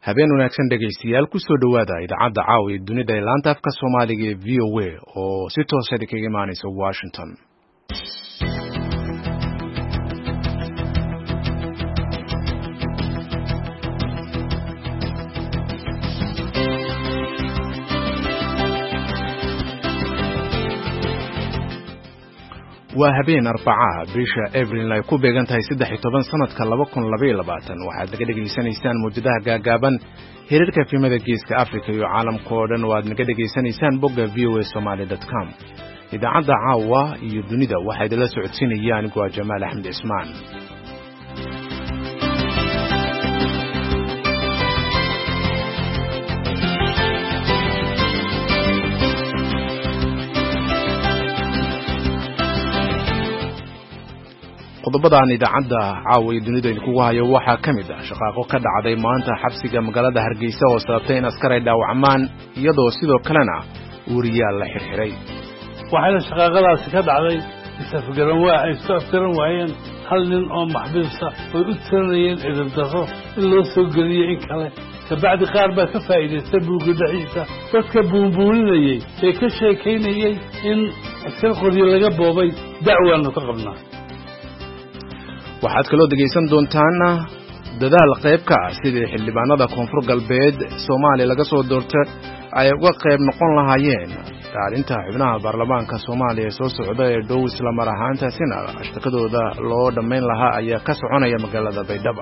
habeen wanaagsan dhegaystayaal ku soo dhawaada idaacadda caawa ee dunida ee laanta afka Soomaaliga ee VOA oo si toos ah kaga imaanaysa Washington. waa habeen Arbacaha bisha Abriil ay ku beegan tahay 13 sanadka 2022 waxaad naga dhageysanaysaan muujadaha gaagaaban hirarka filimada geeska Afrika iyo caalamka oo dhan waad naga dhageysanaysaan bogga voasomali.com. idaacadda caawa iyo dunida waxay idinla socodsiinayaan anigoo Jamaal Axmed Ismaan. qodobadaan idaacadda caawa ee dunida idinku hayo waxaa ka mid ah shaqaaqo ka dhacday maanta xabsiga magaalada Hargeysa oo sababtay in askar ay dhaawacmaan iyadoo sidoo kalena uuriyaal la xirxiray. waxayna shaqaaqadaasi ka dhacday isafgaran waayeen hal nin oo maxbuusa oo u tiranayeen edeb darro in loo soo geliyo in kale kabacdi qaar baa ka faa'iidaystay buugga dhaxiisa dadka buunbuuninayay ee ka sheekaynayay in askar qoryo laga boobay dacwaanu ka qabnaa. waxaad kaloo dhegaysan doontaan dadaal qayb ka ah sidii xildhibaanada koonfur galbeed Soomaaliya laga soo doortay ay uga qayb noqon lahaayeen dhaalinta xubnaha baarlamaanka Soomaaliya soo socda ee dhow isla mar ahaantaasina ashtakadooda loo dhammayn lahaa ayaa ka soconaya magaalada Baydhabo.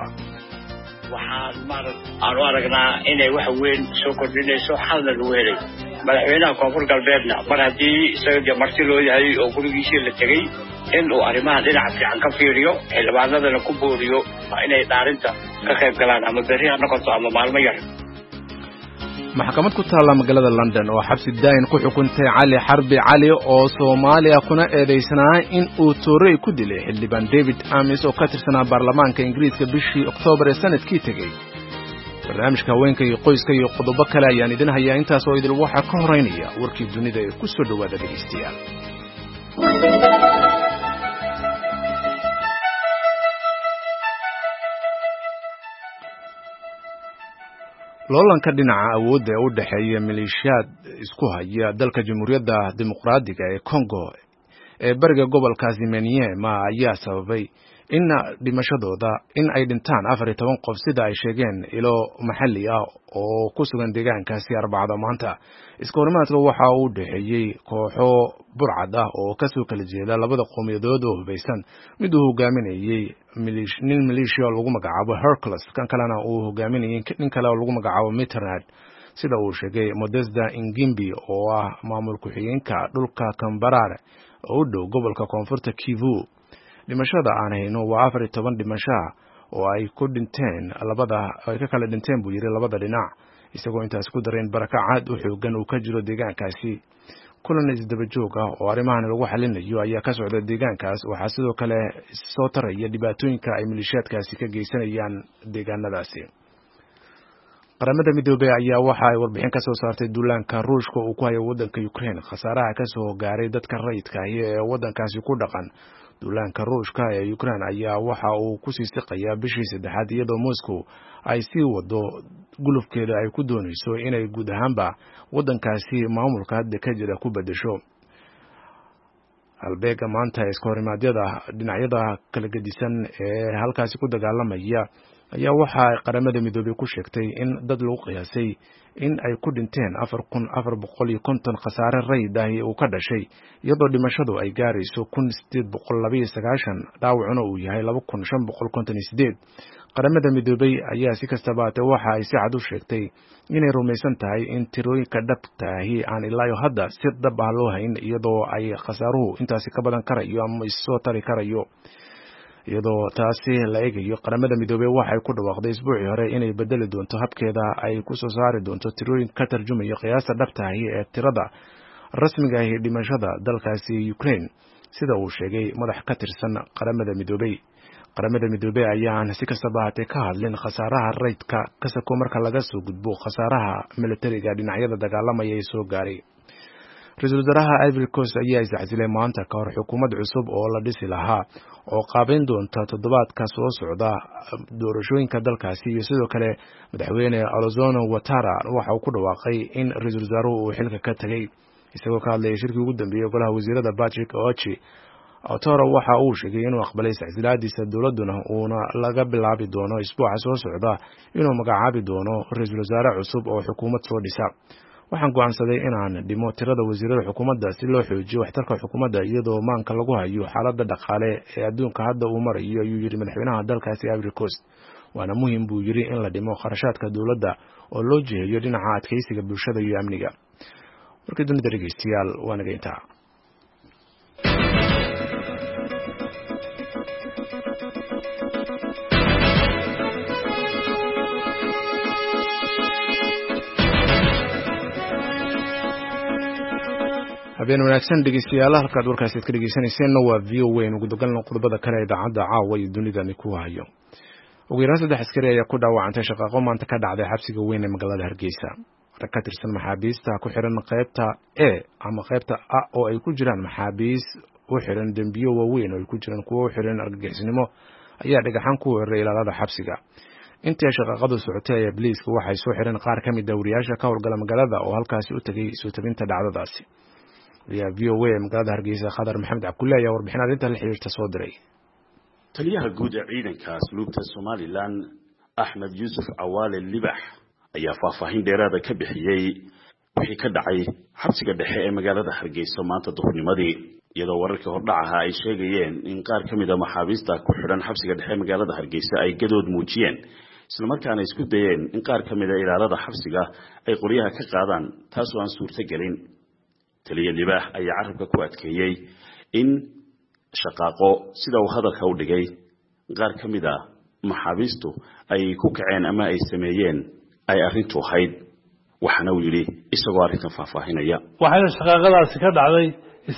waxaan aragnaa inay wax weyn soo kordhinayso xalna lagu helay madaxweynaha koonfur galbeedna mar haddii isaga marti loo yahay oo gurigiisii la tegey in uu arrimaha dhinaca fiican ka fiiriyo xildhibaanadana ku booriyo inay dhaarinta ka qayb galaan ama berri ha noqoto ama maalmo yar. maxkamad ku taalla magaalada London oo xabsi daayin ku xukuntay Cali Xarbi Cali oo Soomaaliya kuna eedeysnaa in uu Toorey ku dilay xildhibaan David Amis oo ka tirsanaa baarlamaanka Ingiriiska bishii Oktoobar ee sanadkii tegey. barnaamijka haweenka iyo qoyska iyo qodobo kale ayaan idin hayaa intaas oo idil waxa ka horeynaya warkii dunida ee ku soo dhawaada dhegeystayaal. loolanka dhinaca awoodda ee u dhaxeeya maleeshiyaad isku haya dalka Jamhuuriyadda Dimuqraadiga ee Congo ee bariga gobolkaasi Maniema ayaa sababay in ay dhintaan 14 qof sida ay sheegeen ilo maxalli ah oo ku sugan deegaankaasi Arbacada maanta. iska horimaadka waxa uu dhaxeeyay kooxo burcad ah oo ka soo kala jeeda labada qowmiyadood oo hubeysan mid uu hogaaminayay maleeshiya lagu magacaabo Hercules kan kalena uu hogaaminayay nin kale oo lagu magacaabo Mitterrand sida uu sheegay Modesta Ingimbi oo ah maamul ku-xigeenka dhulka Kambarare oo u dhow gobolka koonfurta Kivu. dhimashada aan hayno waa 14 dhimasho oo ay ka kala dhinteen buu yiri labada dhinac isagoo intaas ku dareen barakacaad u xoogan uu ka jiro deegaankaasi. kulan isdaba joog ah oo arrimahan lagu xalinayo ayaa ka socda deegaankaas waxaa sidoo kale soo taraya dhibaatooyinka ay maleeshiyaadkaasi ka geysanayaan deegaanadaasi. qaramada midoobay ayaa waxa ay warbixin ka soo saartay duulaanka Ruushka uu ku hayo waddanka Ukraine khasaaraha ka soo gaaray dadka rayidka ah ee waddankaasi ku dhaqan. duulaanka Ruushka ee Ukraine ayaa waxa uu ku sii siqayaa bishii saddexaad iyadoo Moscow ay sii wado gulufkeeda ay ku doonayso inay guud ahaanba waddankaasi maamulka hadda ka jira ku bedesho. halbeega maanta iska horimaadyada dhinacyada kala gedisan ee halkaasi ku dagaalamaya ayaa waxa ay qaramada midoobay ku sheegtay in dad lagu qiyaasay in ay ku dhinteen 4450 khasaare rayd ah oo ka dhashay iyadoo dhimashadu ay gaarayso 1829 dhaawacuna uu yahay 2558. qaramada midoobay ayaa si kastaba waxa ay si cad u sheegtay inay rumaysan tahay in tirooyinka dhabta ahi aan ilaa hadda si dhab ah loo hayn iyadoo ay khasaaruhu intaasi ka badan karayo ama soo tari karayo. iyadoo taasi la eegayo qaramada midoobay waxay ku dhawaaqday isbuucii hore inay bedeli doonto habkeeda ay ku soo saari doonto tirooyin ka tarjumaya qiyaasta dhabta ah ee tirada rasmiga ah ee dhimashada dalkaasi Ukraine sida uu sheegay madax ka tirsan qaramada midoobay. qaramada midoobay ayaan si kastaba ka hadlin khasaaraha raydka ka soo marka laga soo gudbo khasaaraha militariga dhinacyada dagaalamaya ee soo gaaray. ra-iisul wasaaraha Ivory Coast ayaa iscasilay maanta ka hor xukuumad cusub oo la dhisi lahaa oo qaabeyn doonta toddobaadka soo socda doorashooyinka dalkaasi iyo sidoo kale madaxweyne Alassane Ouattara waxa uu ku dhawaaqay in ra-iisul wasaaruhu uu xilka ka tagay isagoo ka hadlayay shirkii ugu dambeeyay golaha wasiirada Patrick Ochi. Ouattara waxa uu sheegay inuu aqbalay iscasilaadiisa dowladuna uuna laga bilaabi doono isbuuca soo socda inuu magacaabi doono ra-iisul wasaare cusub oo xukuumad soo dhisa. Waxaan go'aansaday inaan dhimo tirada wasiirada xukuumadda si loo xoojiyo waxtarka xukuumadda iyadoo maanka lagu hayo xaaladda dhaqaale ee adduunka hadda uu marayo ayuu yiri madaxweynaha dalkaasi Ivory Coast. Waana muhiim buu yiri in la dhimo kharashaadka dowladda oo loo jeeyo dhinaca adkeysiga bulshada iyo amniga. Markii dunida dhageystayaal waa naga intaa. habeen wanaagsan dhegeystayaal halkaad warkaasi ka dhegeysanayeen waa VOA ugu dagalna qodobada kale ee idaacadda caawa iyo dunidani ku hayo. ugu yaraan 3 askari ayaa ku dhaawacantay shaqaqo maanta ka dhacday xabsiga weyn ee magaalada Hargeysa. Rag ka tirsan maxaabiista ku xiran qaybta A ama qaybta A oo ay ku jiraan maxaabiis u xiran dambiyo waaweyn oo ay ku jiraan kuwa u xiran argagixisnimo ayaa dhagaxan ku weeraray ilaalada xabsiga. intii shaqaqadu socotay ayaa booliisku waxay soo xiran qaar ka mid ah wariyaasha ka howlgala magaalada oo halkaasi u tagay soo tabinta dhacdadaasi. VOA magaalada Hargeysa Khadar Maxamed Cabdulle ayaa warbixin arrinta la xiriirta soo diray. taliyaha guud ee ciidanka asluubta Somaliland Ahmed Yusuf Awaale Libax ayaa faahfaahin dheeraad ah ka bixiyay wixii ka dhacay xabsiga dhexe ee magaalada Hargeysa maanta duhurnimadii iyadoo wararka hordhaca ay sheegayeen in qaar ka mid ah maxaabiista ku xiran xabsiga dhexe ee magaalada Hargeysa ay gadood muujiyeen isla markaana isku dayeen in qaar ka mid ah ilaalada xabsiga ay qoryaha ka qaadaan taas oo aan suurtagelin. taliya Libax ayaa carabka ku adkeeyay in shaqaaqo sida uu hadalka u dhigay qaar ka mid ah maxaabiistu ay ku kaceen ama ay sameeyeen ay arrintu ahayd waxana uu yiri isagoo arrintan faahfaahinaya. waxayna shaqaaqadaasi ka dhacday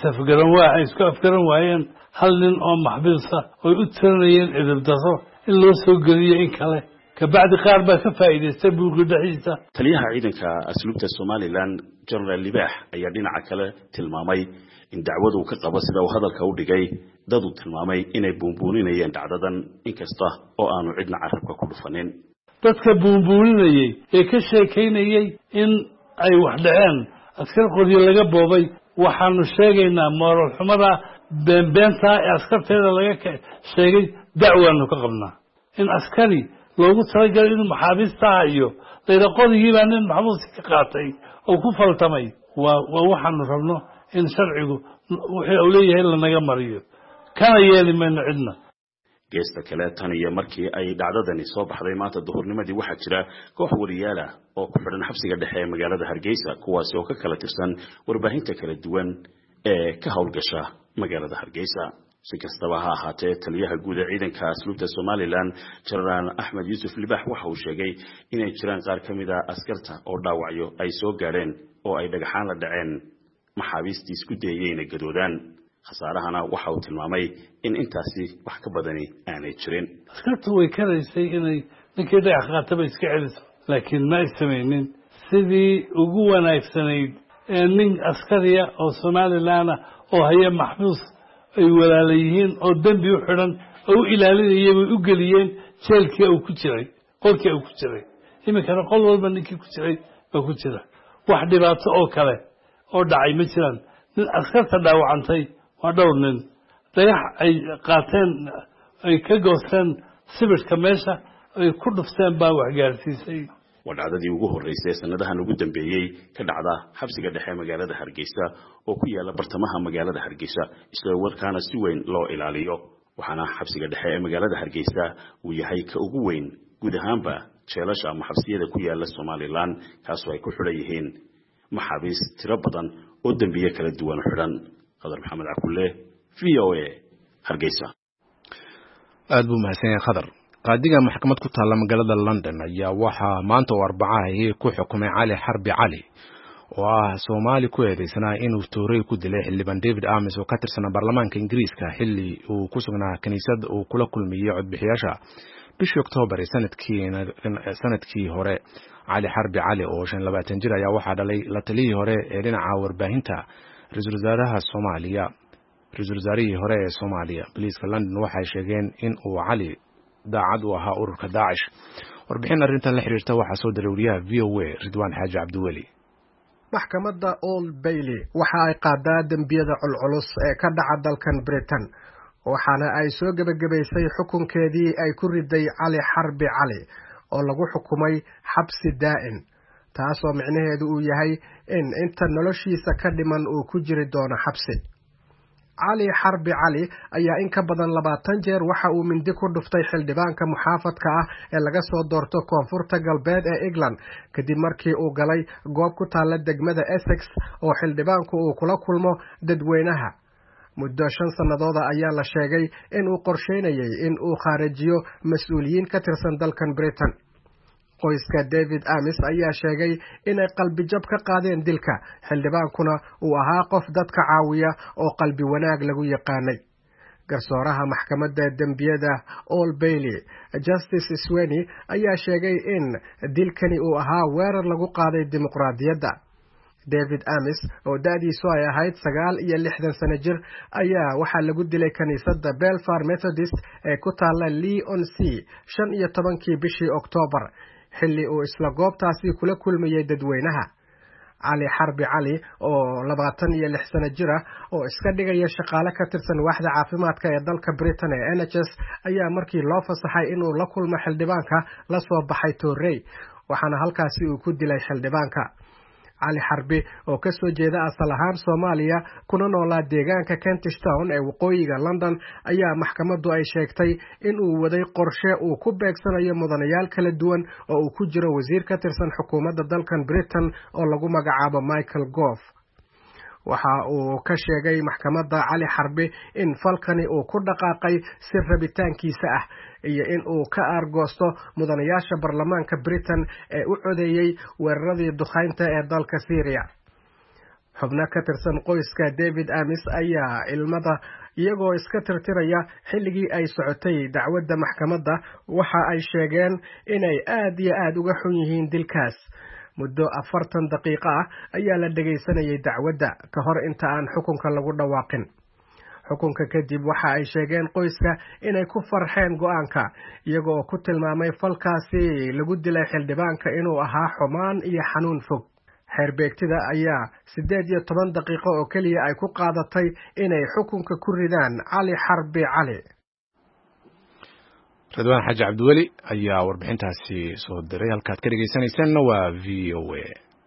isku afgaran waayeen hal nin oo maxbuus ah oo u tirinayeen edeb darro in loo soo geliyo in kale kabacdi qaar baa ka faa'iideystay buuqa dhaxiisa. taliyaha ciidanka asluubta Somaliland General Libax ayaa dhinaca kale tilmaamay in dacwadu ka qabo sida uu hadalka u dhigay dad uu tilmaamay inay buunbuuninayeen dhacdadan inkasta oo aanu cidna carabka ku dhufanin. dadka buunbuuninayay ee ka sheekeynayay in ay wax dhaceen askar qoryo laga boobay waxaanu sheegaynaa moral xumada beenbeenta ee askarteeda laga sheegay dacwaanu ka qabnaa in askari loogu talagalay inuu maxaabiista iyo dayaqodigiiba nin maxbuus ka qaatay oo ku faltamay waa waxaanu rabno in sharcigu wixii uu leeyahay la naga mariyo kana yeeli mayno cidna. geesta kale tan iyo markii ay dhacdadani soo baxday maanta duhurnimadii waxaa jira koox wariyaal ah oo ku xiran xabsiga dhexe ee magaalada Hargeysa kuwaas oo ka kala tirsan warbaahinta kala duwan ee ka howlgasha magaalada Hargeysa. si kastaba ha ahaatee taliyaha guud ee ciidanka asluubta Somaliland General Ahmed Yusuf Libax waxa uu sheegay inay jiraan qaar ka mid ah askarta oo dhaawacyo ay soo gaareen oo ay dhagaxaan la dhaceen maxaabiistii isku dayeen gadoodaan. khasaarahana waxa uu tilmaamay in intaasi wax ka badani aanay jirin. askartu way karaysay inay ninkii dhagax qaataba iska celiso laakiin ma sameeynin sidii ugu wanaagsanayd ee nin askariya oo Somaliland oo haya maxbuus ay walaalayihiin oo dambi u xiran oo ilaalinayay way u galiyeen jeelkii uu ku jiray qolkii uu ku jiray imikana qol walba ninkii ku jiray oo ku jira wax dhibaato oo kale oo dhacay ma jiraan. nin askarta dhaawacantay waa dhowr nin dhagax ay qaateen ay ka goosteen sibirka meesha ay ku dhufteen baa wax gaarsiisay. wadacdadii ugu horeysay sanadahan ugu dambeeyay ka dhacda xabsiga dhexe magaalada Hargeysa oo ku yaala bartamaha magaalada Hargeysa isla warkaana si weyn loo ilaaliyo waxaana xabsiga dhexe ee magaalada Hargeysa uu yahay ka ugu weyn guud ahaanba jeelasha ama xabsiyada ku yaala Somaliland kaasoo ay ku xiran yihiin maxaabiis tiro badan oo dambiye kala duwan xiran. Khadar Maxamed Cabdulle VOA Hargeysa. aad buu mahadsan yahay Khadar. qaadiga maxkamad ku taala magaalada London ayaa waxa maanta oo Arbacada ku xukumay Cali Xarbi Cali oo ah Soomaali ku eedeysnaa inuu tooray ku dilay xildhibaan David Ames oo ka tirsan baarlamaanka Ingiriiska xilli uu ku sugnaa kaniisad uu kula kulmiyay codbixiyaasha. bishii Oktoobar sanadkii hore Cali Xarbi Cali oo 25 jir ayaa waxaa dhalay la taliyay hore ee dhinaca warbaahinta ra'iisul wasaarihii hore ee Soomaaliya. Booliiska London waxay sheegeen in uu Cali daacad u ahaa ururka Daesh. Warbixin arrintan la xiriirta waxaa soo diray wariyaha VOA Ridwaan Xaaji Cabdiweli. maxkamadda Old Bailey waxa ay qaadaa dambiyada culculus ee ka dhaca dalkan Britain waxaana ay soo gabagabaysay xukunkeedii ay ku riday Cali Xarbi Cali oo lagu xukumay xabsi daa'im taasoo micnaheedu uu yahay in inta noloshiisa ka dhiman uu ku jiri doono xabsi. Cali Xarbi Cali ayaa in ka badan 20 jeer waxa uu mindi ku dhuftay xildhibaanka muxaafadka ah ee laga soo doorto koonfurta galbeed ee England kadib markii uu galay goob ku taala degmada Essex oo xildhibaanku uu kula kulmo dadweynaha. muddo 5 sannadood ayaa la sheegay in uu qorsheynayay in uu kharijiyo mas'uuliyiin ka tirsan dalkan Britain. qoyska David Amis ayaa sheegay inay qalbi jab ka qaadeen dilka xildhibaankuna uu ahaa qof dadka caawiya oo qalbi wanaag lagu yaqaanay. garsooraha maxkamadda dambiyada Old Bailey Justice Sweeney ayaa sheegay in dilkani uu ahaa weerar lagu qaaday dimuqraadiyadda. David Amis oo da'diisu ay ahayd 69 sano jir ayaa waxaa lagu dilay kaniisadda Belfast Methodist ee ku taala Leigh-on-Sea 15 bishii Oktoobar xilli uu isla goobtaasi kula kulmayay dadweynaha. Cali Xarbi Cali oo 26 sano jir ah oo iska dhigaya shaqaale ka tirsan waaxda caafimaadka ee dalka Britain ee NHS ayaa markii loo fasaxay inuu la kulmo xildhibaanka la soo baxay Torrey waxaana halkaasi uu ku dilay xildhibaanka. Cali Xarbi oo ka soo jeeda asal ahaan Soomaaliya kuna noolaa deegaanka Kentish Town ee waqooyiga London ayaa maxkamaddu ay sheegtay in uu waday qorshe uu ku beegsanayo mudanayaal kala duwan oo uu ku jiro wasiir ka tirsan xukuumadda dalkan Britain oo lagu magacaabo Michael Gove. waxa uu ka sheegay maxkamadda Cali Xarbi in falkani uu ku dhaqaaqay si rabitaankiisa ah iyo in uu ka argoosto mudanayaasha baarlamaanka Britain ee u codeeyay weeraradii duqeynta ee dalka Syria. xubno ka tirsan qoyska David Amis ayaa ilmada iyagoo iska tirtiraya xilligii ay socotay dacwadda maxkamadda waxa ay sheegeen inay aad uga xun yihiin dilkaas. muddo 40 daqiiqo ah ayaa la dhageysanayay dacwadda ka hor inta aan xukunka lagu dhawaaqin. xukunka kadib waxa ay sheegeen qoyska inay ku farxeen go'aanka iyagoo ku tilmaamay falkaasi lagu dilay xildhibaanka inuu ahaa xumaan iyo xanuun fog. xeerbeegtida ayaa 18 daqiiqo oo kaliya ay ku qaadatay inay xukunka ku ridaan Cali Xarbi Cali. Ridwaan Xaaji Cabdiweli ayaa warbixintaasi soo diray halkaad ka dhageysanaysan waa VOA.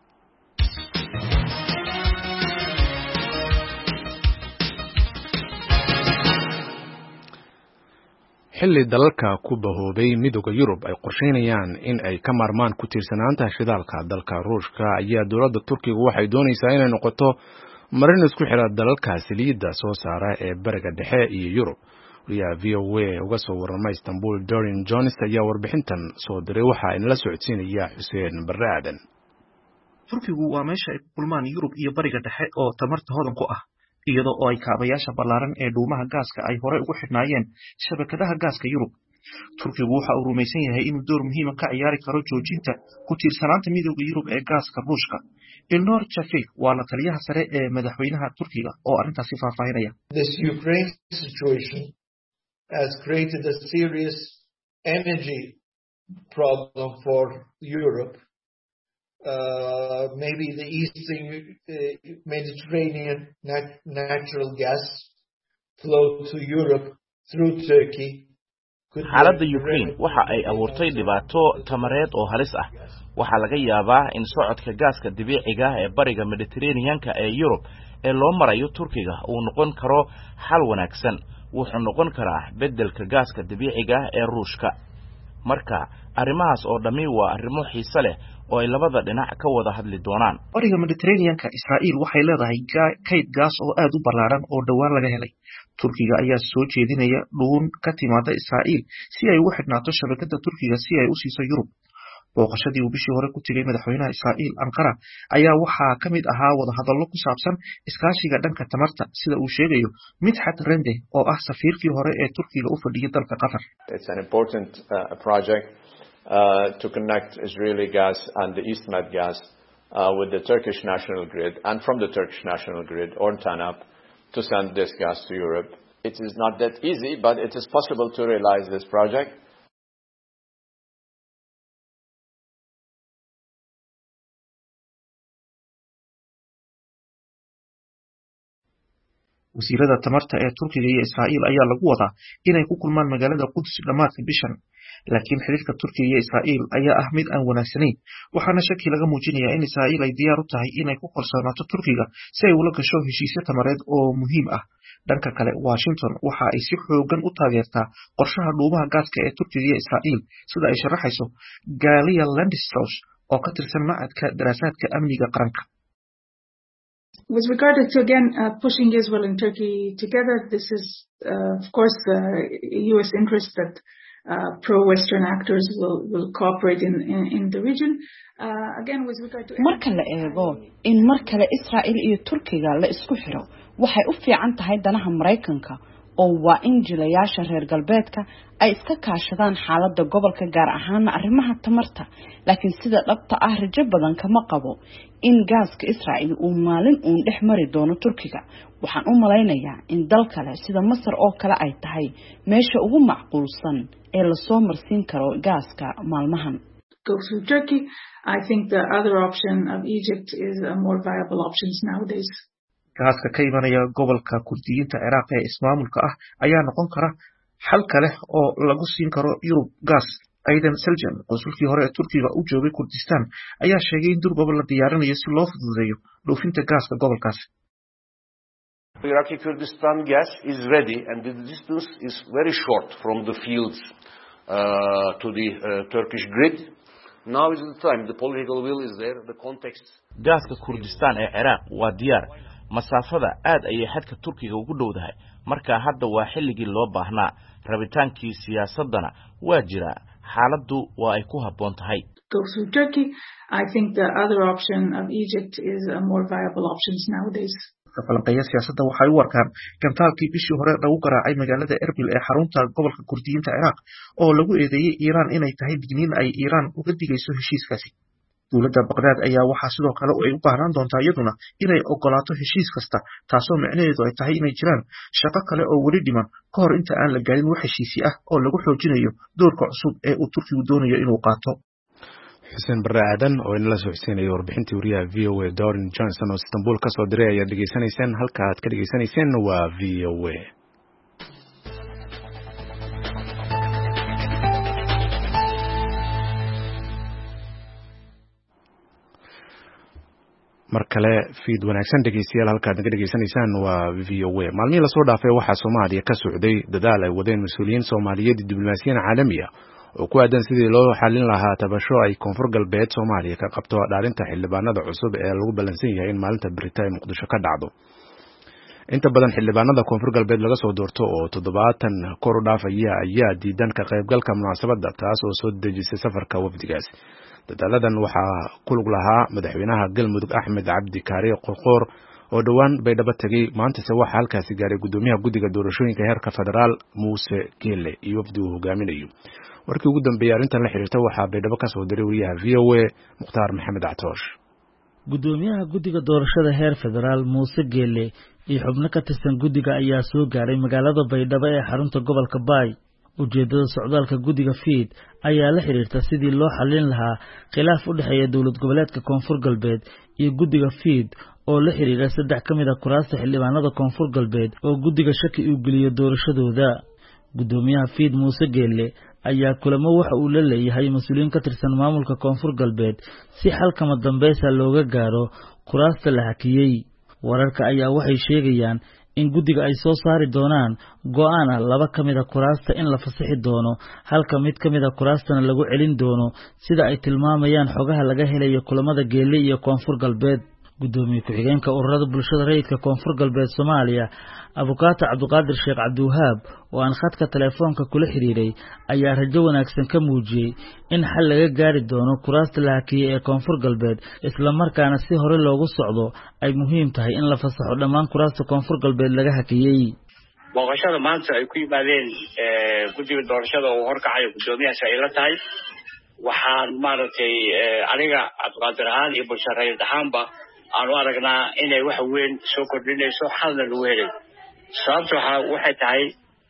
xilli dalalka ku bahoobay midowga Yurub ay qorsheynayaan in ay ka maarmaan ku tiirsanaanta shidaalka dalka Ruushka ayaa dowladda Turkiga waxay doonaysaa inay noqoto marin isku xira dalalka saliidda soo saara ee bariga dhexe iyo Yurub. wariyaha VOA uga soo warramay Istanbul Dorin Jones ayaa warbixintan soo diray waxa ay la socodsiinaya Xuseen Barre Aadan. Turkigu waa meesha ay ku kulmaan Yurub iyo bariga dhexe oo tamarta hodan ku ah iyadoo ay kaabayaasha ballaaran ee dhuumaha gaaska ay hore ugu xidhnaayeen shabakadaha gaaska Yurub. Turkigu waxa uu rumaysan yahay inuu door muhiim ah ka ciyaari karo joojinta ku tiirsanaanta midowga Yurub ee gaaska Ruushka. Ilnur Chafik waa la taliyaha sare ee madaxweynaha Turkiga oo arrintaasi faahfaahinaya. This Ukraine situation has created a serious energy problem for Europe. Maybe the Eastern Mediterranean natural gas flow to Europe through Turkey. xaaladda Ukraine waxa ay abuurtay dhibaato tamareed oo halis ah. Waxaa laga yaabaa in socodka gaaska dabiiciga ah ee bariga Mediterranean-ka ee Europe ee loo marayo Turkiga uu noqon karo xal wanaagsan. Wuxuu noqon karaa beddelka gaaska dabiiciga ah ee Ruushka. Marka arrimahaas oo dhami waa arrimo xiiso leh oo ay labada dhinac ka wada hadli doonaan. Bariga Mediterranean-ka Israa'iil waxay leedahay kayd gaas oo aad u ballaaran oo dhawaan laga helay. Turkiga ayaa soo jeedinaya dhuun ka timaada Israa'iil si ay ugu xidhnaato shabakadda Turkiga si ay u siiso Yurub. booqashadii uu bishii hore ku tegay madaxweynaha Israa'iil Ankara ayaa waxaa ka mid ahaa wadahadallo ku saabsan iskaashiga dhanka tamarta sida uu sheegayo Midhat Rende oo ah safiirkii hore ee Turkiga u fadhiyay dalka Qatar. It's an important project to connect Israeli gas and the EastMed gas with the Turkish national grid and from the Turkish national grid or TANAP to send this gas to Europe. It is not that easy, but it is possible to realize this project. wasiirada tamarta ee Turkiga iyo Israa'iil ayaa lagu wadaa inay ku kulmaan magaalada Quds dhamaadka bishan laakiin xiriirka Turkiga iyo Israa'iil ayaa ah mid aan wanaagsanayn waxaana shaki laga muujinayaa in Israa'iil ay diyaar u tahay inay ku qorsoonaato Turkiga si ay ula gasho heshiisyo tamareed oo muhiim ah dhanka kale Washington waxa ay si xoogan u taageertaa qorshaha dhuumaha gaaska ee Turkiga iyo Israa'iil sida ay sharaxayso Galia Landstraus oo ka tirsan macadka daraasaadka amniga qaranka. With regard to, again, pushing Israel and Turkey together, this is, of course, U.S. interest that pro-Western actors will cooperate in the region. Again, with regard to... marka la eego in mar kale Israa'iil iyo Turkiga la isku xiro waxay u fiican tahay danaha Mareykanka oo waa in jilayaasha reer galbeedka ay iska kaashadaan xaaladda gobolka gaar ahaan arrimaha tamarta laakiin sida dhabta ah rajo badan kama qabo in gaaska Israa'iil uu maalin uun dhex mari doono Turkiga waxaan u malaynayaa in dal kale sida Masar oo kale ay tahay meesha ugu macquulsan ee la soo marsiin karo gaaska maalmahan. Go through Turkey. I think the other option of Egypt is a more viable option nowadays. gaaska ka imanaya gobolka Kurdiyiinta Ciraaq ee ismaamulka ah ayaa noqon kara xal kale oo lagu siin karo Yurub gaas. Aidan Seljan consulkii hore ee Turkiga u joogay Kurdistan ayaa sheegay in durba la diyaarinayo si loo fududeeyo dhoofinta gaaska gobolkaas. Iraqi Kurdistan gas is ready and the distance is very short from the fields to the Turkish grid. Now is the time, the political will is there, the context. Gaaska Kurdistan ee Ciraaq waa diyaar masaafada aad ayay xadka Turkiga ugu dhowdahay marka hadda waa xilligii loo baahnaa rabitaankii siyaasadana waa jira xaaladdu waa ay ku habboon tahay. Go through Turkey. I think the other option of Egypt is a more viable option nowadays. falanqeeya siyaasadda waxay u arkaan gantaalkii bishii hore lagu garaacay magaalada Erbil ee xarunta gobolka Kurdiyiinta Ciraaq oo lagu eedeeyay Iiraan inay tahay digniin ay Iiraan uga digayso heshiiskaasi. dowladda Baghdad ayaa waxaa sidoo kale ay u baahnaan doontaa iyaduna inay ogolaato heshiis kasta taasoo macnaheedu ay tahay inay jiraan shaqo kale oo weli dhiman ka hor inta aan la gaarin wax heshiisi ah oo lagu xoojinayo doorka cusub ee uu Turkigu doonayo inuu qaato. Xuseen Barre Aadan oo inala soo xiseenayay warbixintii wariyaha VOA Dorin Johnson oo Istanbul ka soo diray ayaa dhageysanaysaan halka aad ka dhageysanayseen waa VOA. mar kale fiid wanaagsan dhegeystayaal halka aad naga dhageysanaysaan waa VOA. maalmihii la soo dhaafay waxaa Soomaaliya ka socday dadaal ay wadeen mas'uuliyiin Soomaaliyeed iyo diblomaasiyiin caalami ah oo ku aadan sidii loo xalin lahaa tabasho ay Koonfur Galbeed Soomaaliya ka qabto dhaarinta xildhibaanada cusub ee lagu balansan yahay in maalinta Baritaa ee Muqdisho ka dhacdo. inta badan xildhibaanada Koonfur Galbeed laga soo doorto oo 70 kor u dhaafaya ayaa diidan ka qaybgalka munaasabadda taas oo soo dejisay safarka wafdigaas. dadaaladan waxaa ku lug lahaa madaxweynaha Galmudug Axmed Cabdi Kaari Qorqor oo dhawaan Baydhabo tagay maantase waxaa halkaasi gaaray gudoomiyaha guddiga doorashooyinka heerka federaal Muuse Geele iyo wafdi uu hogaaminayo. warkii ugu dambeeyay arrintan la xiriirta waxaa Baydhabo ka soo diray wariyaha VOA Mukhtaar Maxamed Catoosh. gudoomiyaha guddiga doorashada heer federaal Muuse Geele iyo xubno ka tirsan guddiga ayaa soo gaaray magaalada Baydhabo ee xarunta gobolka Baay. ujeedada socdaalka guddiga fiid ayaa la xiriirta sidii loo xalin lahaa khilaaf u dhaxeeya dowlad goboleedka Koonfur Galbeed iyo guddiga fiid oo la xiriira 3 ka mid ah kuraasta xildhibaanada Koonfur Galbeed oo guddiga shaki u geliyo doorashadooda. gudoomiyaha fiid Muuse Geele ayaa kulamo waxa uu la leeyahay mas'uuliyiin ka tirsan maamulka Koonfur Galbeed si xalkama dambaysa looga gaaro kuraasta la hakiyay. wararka ayaa waxay sheegayaan in guddiga ay soo saari doonaan go'aan ah 2 ka mid ah kuraasta in la fasaxi doono halka mid ka mid ah kuraastana lagu celin doono sida ay tilmaamayaan xogaha laga helayo kulamada Geele iyo Koonfur Galbeed. gudoomiye ku-xigeenka ururada bulshada rayidka koonfur galbeed Soomaaliya Abukaata Cabduqaadir Sheekh Cabdiwahaab oo aan khadka telefoonka kula xiriiray ayaa rajo wanaagsan ka muujiyay in xal laga gaari doono kuraasta la hakiyay ee koonfur galbeed isla markaana si hore loogu socdo ay muhiim tahay in la fasaxo dhammaan kuraasta koonfur galbeed laga hakiyay. booqashada maanta ay ku yimaadeen guddiga doorashada oo horkacayo gudoomiyaha ay la tahay waxaan maaragtay aniga Cabduqaadir ahaan iyo bulshada rayid ahaanba aan u aragnaa inay wax weyn soo kordhinayso xalna lagu helay sababtoo waxay tahay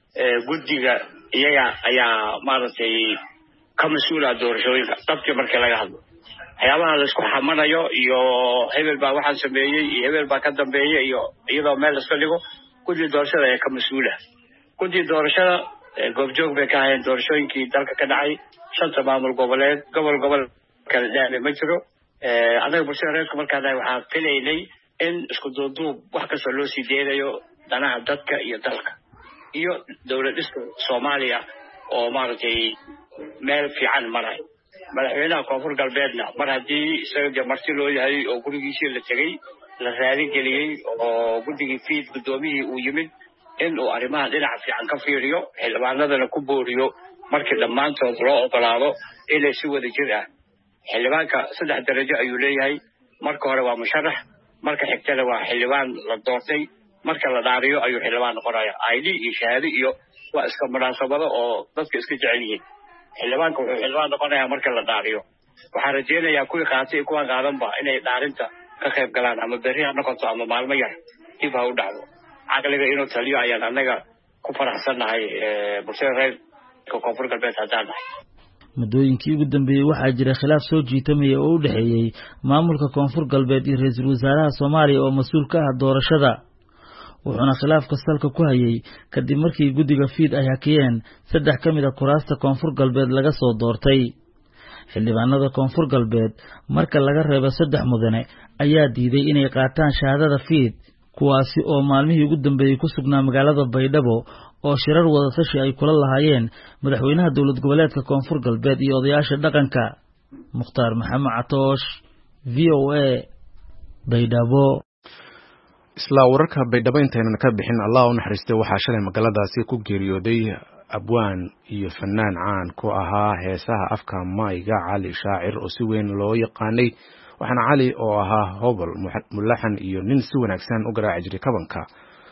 guddiga iyaga ayaa maaragtay ka mas'uula doorashooyinka dadka marka laga hadlo waxyaabaha la isku xamanayo iyo hebel baa waxaan sameeyay iyo hebel baa ka dambeeyay iyo iyadoo meel iska dhigo guddiga doorashada ayaa ka mas'uula guddiga doorashada goobjoog bay ka hayeen doorashooyinkii dalka ka dhacay 5 maamul goboleed gobol kala dhacay ma jiro anaga bulshada reerka markaan waxaan filaynay in isku duuduub wax kasta loo sii deedayo danaha dadka iyo dalka iyo dawladda Soomaaliya oo maaragtay meel fiican maray madaxweynaha koonfur galbeedna mar haddii isaga marti loo yahay oo gurigiisii la tegay la raadin geliyay oo guddigii fiid gudoomiyihii uu yimid in uu arrimaha dhinaca fiican ka fiiriyo xildhibaanadana ku booriyo markii dhammaantood loo ogolaado inay si wada jir ah xildhibaanka 3 darajo ayuu leeyahay marka hore waa musharax marka xigtana waa xildhibaan la doortay marka la dhaariyo ayuu xildhibaan noqonayaa ID iyo shahaado iyo waa iska munaasabado oo dadka iska jecel yihiin xildhibaanka wuxuu xildhibaan noqonayaa marka la dhaariyo waxaan rajaynayaa kuwii qaatay kuwa qaadanba inay dhaarinta ka qayb galaan ama berri ha noqoto ama maalmo yar dib ha u dhacdo caqliga inuu taliyo ayaan anaga ku faraxsanahay bulshada reerka koonfur galbeed haddaan nahay muddooyinkii ugu dambeeyay waxaa jira khilaaf soo jiitamaya oo u dhaxeeyay maamulka koonfur galbeed iyo ra'iisul wasaaraha Soomaaliya oo mas'uul ka ah doorashada wuxuuna khilaafka salka ku hayay kadib markii guddiga fiid ay hakiyeen 3 ka mid ah kuraasta koonfur galbeed laga soo doortay xildhibaanada koonfur galbeed marka laga reebo 3 mudane ayaa diiday inay qaataan shahaadada fiid kuwaasi oo maalmihii ugu dambeeyay ku sugnaa magaalada Baydhabo oo shirar wada tashi ay kula lahaayeen madaxweynaha dawlad goboleedka koonfur galbeed iyo odayaasha dhaqanka Mukhtaar Maxamed Catoosh VOA Baydhabo isla wararka Baydhabo intaynan ka bixin Allah u naxariistay waxaa shalay magaaladaasi ku geeriyooday abwaan iyo fanaan caan ku ahaa heesaha afka Maayga Cali Shaacir oo si weyn loo yaqaanay waxaana Cali oo ahaa hobol mulaxan iyo nin si wanaagsan u garaaci jiray kabanka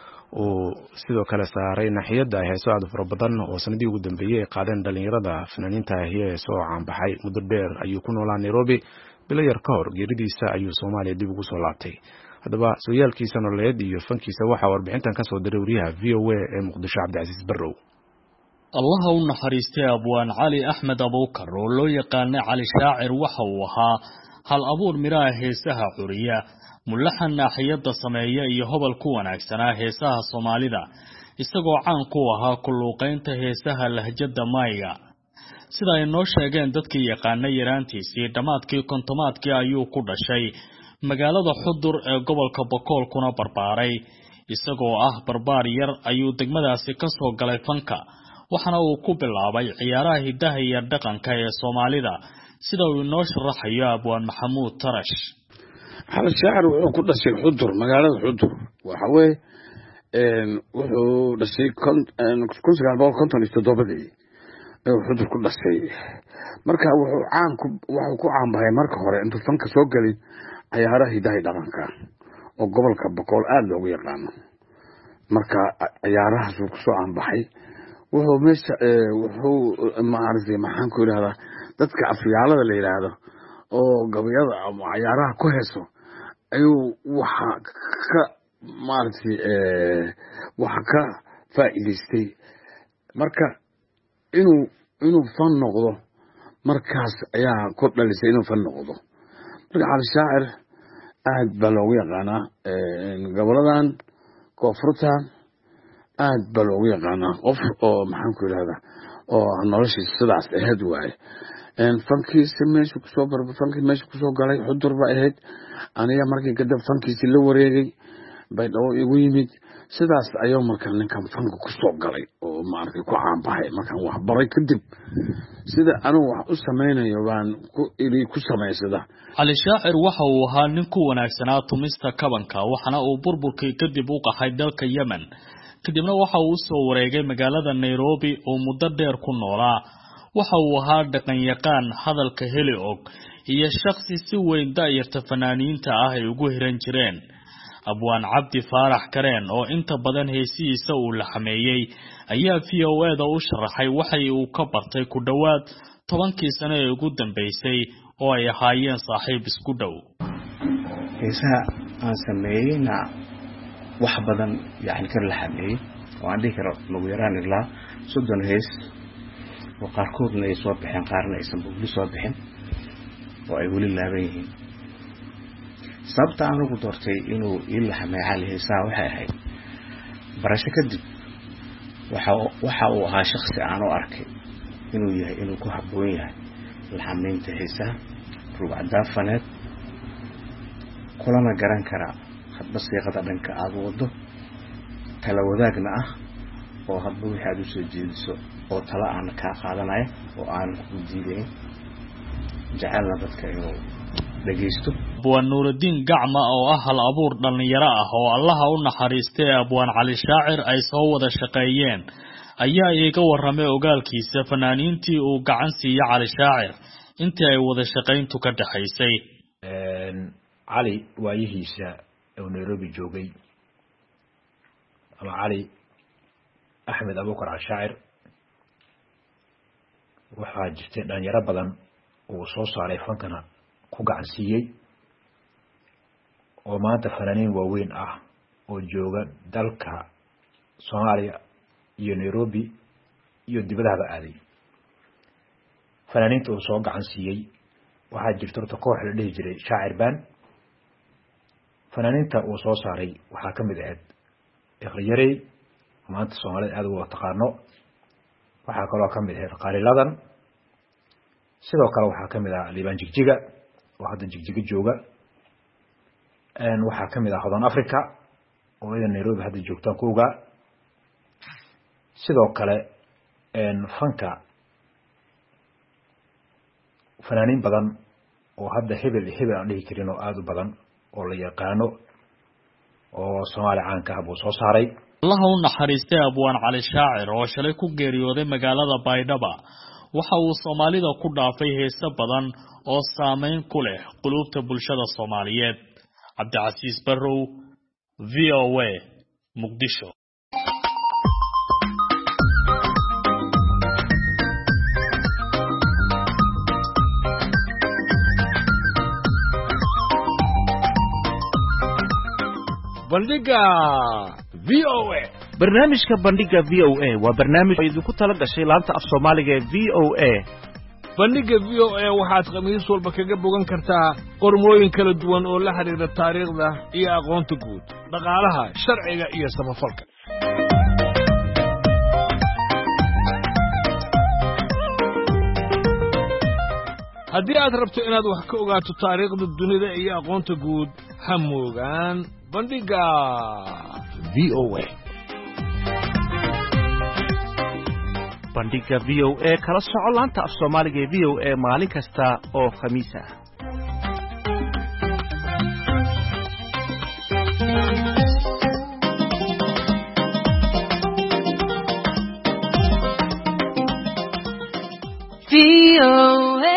oo sidoo kale saaray naxiyada heeso aad fara badan oo sanadii ugu dambeeyay qaadeen dhalinyarada fanaaniinta heeso caan baxay muddo dheer ayuu ku noolaa Nairobi bilo yar ka hor geeridiisa ayuu Soomaaliya dib ugu soo laabtay haddaba sooyaalkiisa nololeed iyo fankiisa waxaa warbixintan ka soo diray wariyaha VOA ee Muqdisho Cabdicasiis Barrow Allah u naxariistay abwaan Cali Axmed Abuukar oo loo yaqaanay Cali Shaacir waxa uu ahaa hal abuur miraha heesaha curiya mulaxan naaxiyada sameeya iyo hobol ku wanaagsanaa heesaha Soomaalida isagoo caan ku ahaa ku luuqeynta heesaha lahjada Maayga sida ay noo sheegeen dadkii yaqaanay yaraantiisii dhamaadkii kontomaadkii ayuu ku dhashay magaalada Xudur ee gobolka Boqol kuna barbaaray isagoo ah barbaar yar ayuu degmadaasi ka soo galay fanka waxana uu ku bilaabay ciyaaraha hidaha iyo dhaqanka ee Soomaalida sida uu noo sharaxayo abwaan Maxamuud Tarash Cali Shaacir wuxuu ku dhashay Xudur magaalada Xudur waxa weey wuxuu dhashay 1957 Xudur ku dhashay marka wuxuu ku caan bahay marka hore intuu fanka soo galay ciyaaraha hidaha dhaqanka oo gobolka Boqol aad loogu yaqaano marka ciyaarahaas uu ku soo caan baxay wuxuu maartay maxaan ku yiraahdaa dadka afyaalada la yiraahdo oo gabayada ama ciyaaraha ku heeso ayuu waxa ka faa'iideystay marka inuu fan noqdo markaas ayaa ku dhalisay inuu fan noqdo marka Cali Shaacir aad baa loogu yaqaanaa goboladan koonfurtan aad baa loogu yaqaanaa qof oo maxaan ku yiraahdaa oo noloshiisa sidaas ahayd waaye fankiisa meesha kusoo galay Xudur ba ahayd aniga markii kadib fankiisa la wareegay Baydhabo igu yimid sidaas ayuu markaa ninkan fanka ku soo galay oo maaragtay ku caanbahay markaan wax baray kadib sida anigu wax u samaynayo baan ku samaysada cali shaacir waxa uu ahaa nin ku wanaagsanaa tumista kabanka waxaana uu burburkii kadib u qaxay dalka Yemen kadibna waxa uu soo wareegay magaalada Nairobi oo muddo dheer ku noolaa waxa uu ahaa dhaqan yaqaan hadalka heli og iyo shakhsi si weyn daayirta fanaaniinta ah ay ugu hiran jireen abwaan cabdi faarax kareen oo inta badan heesihiisa uu la xameeyay ayaa VOA-da u sharaxay waxay uu ka bartay ku dhawaad 10 sano ee ugu dambeysay oo ay ahaayeen saaxiib isku dhow heesaha aan sameeyayna wax badan yani ka la xameeyay oo aan dhihi karo lagu yaraan ilaa 30 hees oo qaarkoodna ay soo bixeen qaarna aysan soo bixin oo ay weli laaban yihiin sababta aan ugu doortay inuu ila xameeyay heesaha waxay ahayd barasho kadib waxa uu ahaa shakhsi aan u arkay inuu ku habboon yahay la xameynta heesaha ruucada faneed kulana garan kara hadba siiqada dhanka aad wado kala wadaagna ah oo hadba wixii aad u soo jeediso oo tala aan ka qaadanay oo aan ku diidayn jacalna dadka inuu dhageysto abwaan nuuruddin gacma oo ah hal abuur dhalinyaro ah oo allaha u naxariistay abwaan cali shaacir ay soo wada shaqeeyeen ayaa iiga warramay ogaalkiisa fanaaniintii uu gacan siiyay cali shaacir intii ay wada shaqeyntu ka dhaxaysay cali waayihiisa oo Nairobi joogay ama cali axmed abuukar shaacir waxaa jirtay dhalinyaro badan oo soo saaray fankana ku gacan siiyay oo maanta fanaaniin waaweyn ah oo jooga dalka Soomaaliya iyo Nairobi iyo dibadda aaday fanaaniinta oo soo gacan siiyay waxaa jirta koox la dhihi jiray shaacir baan fanaaniinta oo soo saaray waxaa kamid ahayd iqriyarey maanta Soomaaliya aad ugu taqaano waxaa kaloo kamid ahayd qaaliladan sidoo kale waxaa kamid ah liibaan jigjiga oo hadda jigjiga jooga waxaa kamid ah Hodan Africa oo iyada Nairobi hadda joogtaan kuuga sidoo kale fanka fanaaniin badan oo hadda hebel aan dhihi karin oo aad u badan oo la yaqaano oo Soomaali caan ka ah buu soo saaray allaha u naxariistay abwaan cali shaacir oo shalay ku geeriyooday magaalada Baydhaba waxa uu Soomaalida ku dhaafay heeso badan oo saameyn ku leh qulubta bulshada Soomaaliyeed Cabdicasiis Barrow VOA Muqdisho bandhiga VOA barnaamijka bandhiga VOA waa barnaamij idinku tala gashay laanta af Soomaaliga ee VOA bandhiga VOA waxaad khamiis walba kaga bogan kartaa qormooyin kala duwan oo la xiriira taariikhda iyo aqoonta guud dhaqaalaha sharciga iyo samafalka haddii aad rabto inaad wax ka ogaato taariikhda dunida iyo aqoonta guud ha moogaan bandhiga VOA bandhiga VOA kala soco laanta af Soomaaliga ee VOA maalin kasta oo khamiis ah VOA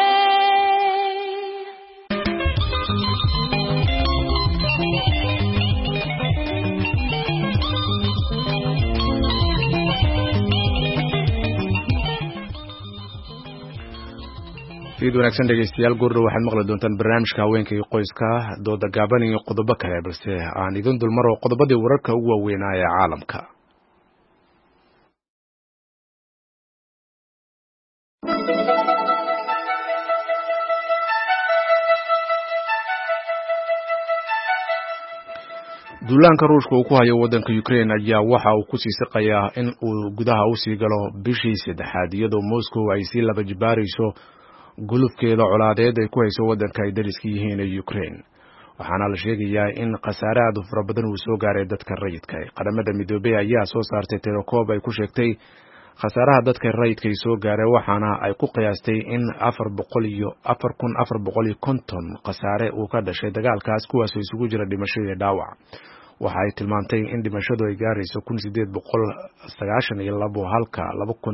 fiid wanaagsan dhegeystayaal goordhow waxaad maqli doontaan barnaamijka haweenka iyo qoyska dooda gaaban iyo qodobo kale balse aan idin dulmaro qodobadii wararka ugu waaweynaa ee caalamka duulaanka ruushka uu ku hayo waddanka Ukraine ayaa waxa uu ku sii siqayaa in uu gudaha u sii galo bishii saddexaad iyadoo Moscow ay sii laba jibaarayso gulufkeeda colaadeed ay ku hayso waddanka ay dariska yihiin ee Ukraine waxaana la sheegayaa in khasaare aad u fara badan uu soo gaaray dadka rayidka qaramada midoobay ayaa soo saartay tirokoob ay ku sheegtay khasaaraha dadka rayidka ay soo gaaray waxaana ay ku qiyaastay in 4,450 khasaare uu ka dhashay dagaalkaas kuwaas oo isugu jira dhimasho iyo dhaawac waxa ay tilmaantay in dhimashadu ay gaarayso 1892 halka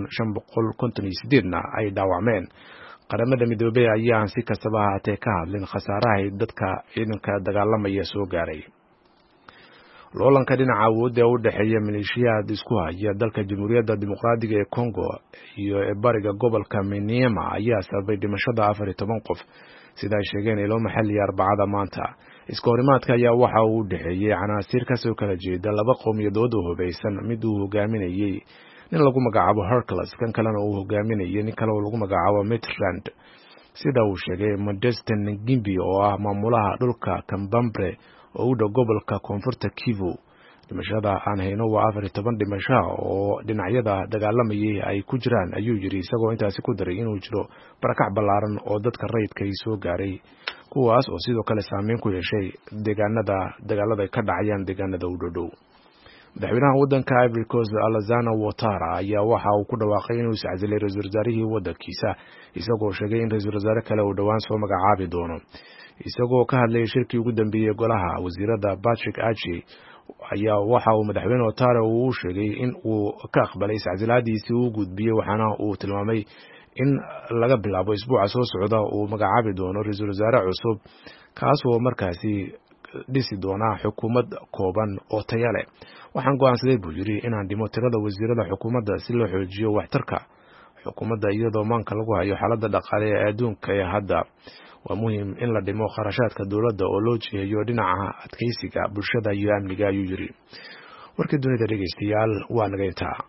2558 ay dhaawacmeen qaramada midoobay ayaa si kastaba ahaatee ka hadlin khasaaraha dadka ciidanka dagaalamaya soo gaaray loolanka dhinaca awoodda u dhaxeeya maleeshiyaad isku haya dalka Jamhuuriyadda Dimuqraadiga ee Congo iyo bariga gobolka Maniema ayaa sababay dhimashada 14 qof sida ay sheegeen ilo maxalli Arbacada maanta iska horimaadka ayaa waxa uu dhaxeeyay canaasir ka soo kala jeeda laba qowmiyadood oo hubeysan mid uu hogaaminayay nin lagu magacaabo Hercules kan kalena uu hogaaminayay nin kale oo lagu magacaabo Mitterrand sida uu sheegay Modeste Ngimbi oo ah maamulaha dhulka Kambambre oo u dhow gobolka Koonfurta Kivu dhimashada aan hayno waa 14 dhimasho oo dhinacyada dagaalamayay ay ku jiraan ayuu yiri isagoo intaasi ku daray inuu jiro barakac ballaaran oo dadka rayidka ay soo gaaray kuwaas oo sidoo kale saameyn ku yeeshay deegaanada dagaalada ka dhacayaan deegaanada u dhow madaxweynaha waddanka Ivory Coast Alassane Ouattara ayaa waxa uu ku dhawaaqay inuu iscasilay ra'iisul wasaarihii waddankiisa isagoo sheegay in ra'iisul wasaare kale uu dhawaan soo magacaabi doono isagoo ka hadlayay shirkii ugu dambeeyay golaha wasiirada Patrick Achi ayaa waxa uu madaxweyne Ouattara uu sheegay in uu ka aqbalay iscasilaadiisii uu gudbiyay waxaana uu tilmaamay in laga bilaabo isbuuca soo socda uu magacaabi doono ra'iisul wasaare cusub kaas oo markaasi dhisi doona xukuumad kooban oo tayo leh waxaan go'aansaday buu yiri inaan dhimo tirada wasiirada xukuumadda si loo xoojiyo waxtarka xukuumadda iyadoo maanka lagu hayo xaaladda dhaqaale ee adduunka ee hadda waa muhiim in la dhimo kharashaadka dawladda oo loo jeeyo dhinaca adkeysiga bulshada iyo amniga ayuu yiri warkii dunida dhageystayaal waa naga intaa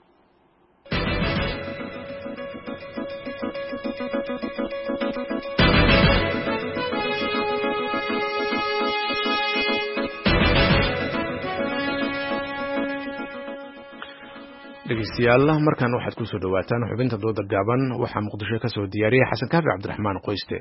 dhageystayaal markan waxaad ku soo dhawaataan xubinta dooda gaaban waxa Muqdisho ka soo diyaariyay Xasan Kaafi Cabdiraxmaan Qoyste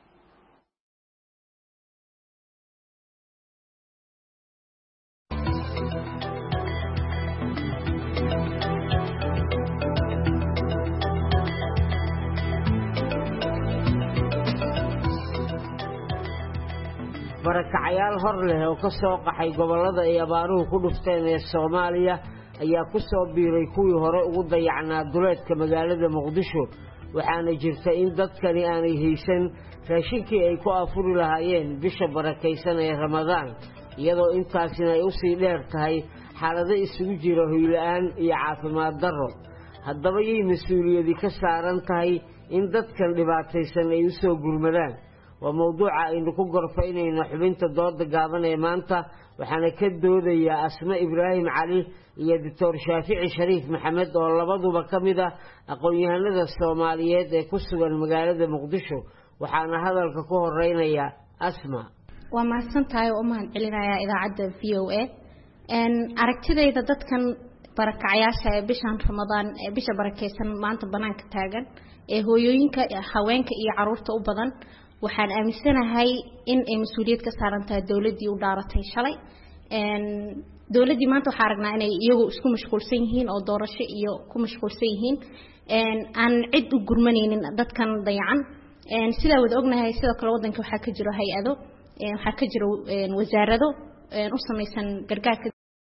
barakacayaal hor leh oo ka soo qaxay gobolada ay abaaruhu ku dhufteen ee Soomaaliya ayaa ku soo biiray kuwii hore ugu dayacnaa duleedka magaalada Muqdisho waxaana jirta in dadkani aanay haysan raashinkii ay ku afuri lahaayeen bisha barakaysan ee Ramadaan iyadoo intaasina ay u sii dheer tahay xaalado isugu jira hoy la'aan iyo caafimaad darro haddaba yay mas'uuliyadi ka saaran tahay in dadkan dhibaataysan ay u soo gurmadaan waa mawduuca aynu ku gorfaynayno xubinta dooda gaaban ee maanta waxaana ka doodaya Asma Ibraahim Cali iyo Dr. Shaafici Shariif Maxamed oo labaduba kamid ah aqoon-yahanada Soomaaliyeed ee ku sugan magaalada Muqdisho waxaana hadalka ku horeynaya Asma waa mahadsantahay oo mahad celinaya idaacadda VOA aragtidayda dadkan barakacayaasha ee bishan Ramadaan ee bisha barakeysan maanta banaanka taagan ee hooyooyinka haweenka iyo caruurta u badan waxaan aaminsanahay in ay mas'uuliyad ka saaran tahay dawladii u dhaaratay shalay dawladii maanta waxa aragnaa inay iyagu isku mashquulsan yihiin oo doorasho iyo ku mashquulsan yihiin aan cid u gurmanaynin dadkan dayacan sida wada ognahay sidoo kale wadanka waxa ka jiro hay'ado waxa ka jiro wasaarado u samaysan gargaarka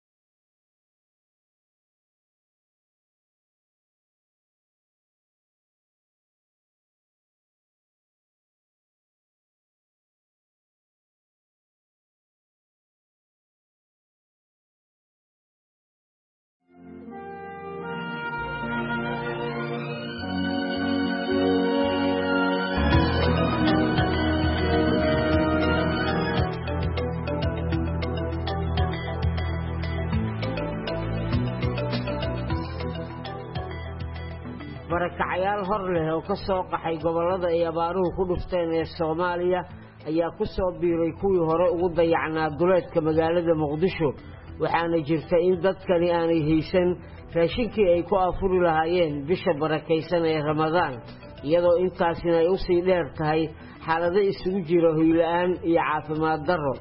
barakacayaal hor leh oo ka soo qaxay gobolada ay abaaruhu ku dhufteen ee Soomaaliya ayaa ku soo biiray kuwii hore ugu dayacnaa duleedka magaalada Muqdisho waxaana jirta in dadkani aanay haysan raashinkii ay ku afuri lahaayeen bisha barakaysan ee Ramadaan iyadoo intaasina ay u sii dheer tahay xaalado isugu jira hoy la'aan iyo caafimaad darro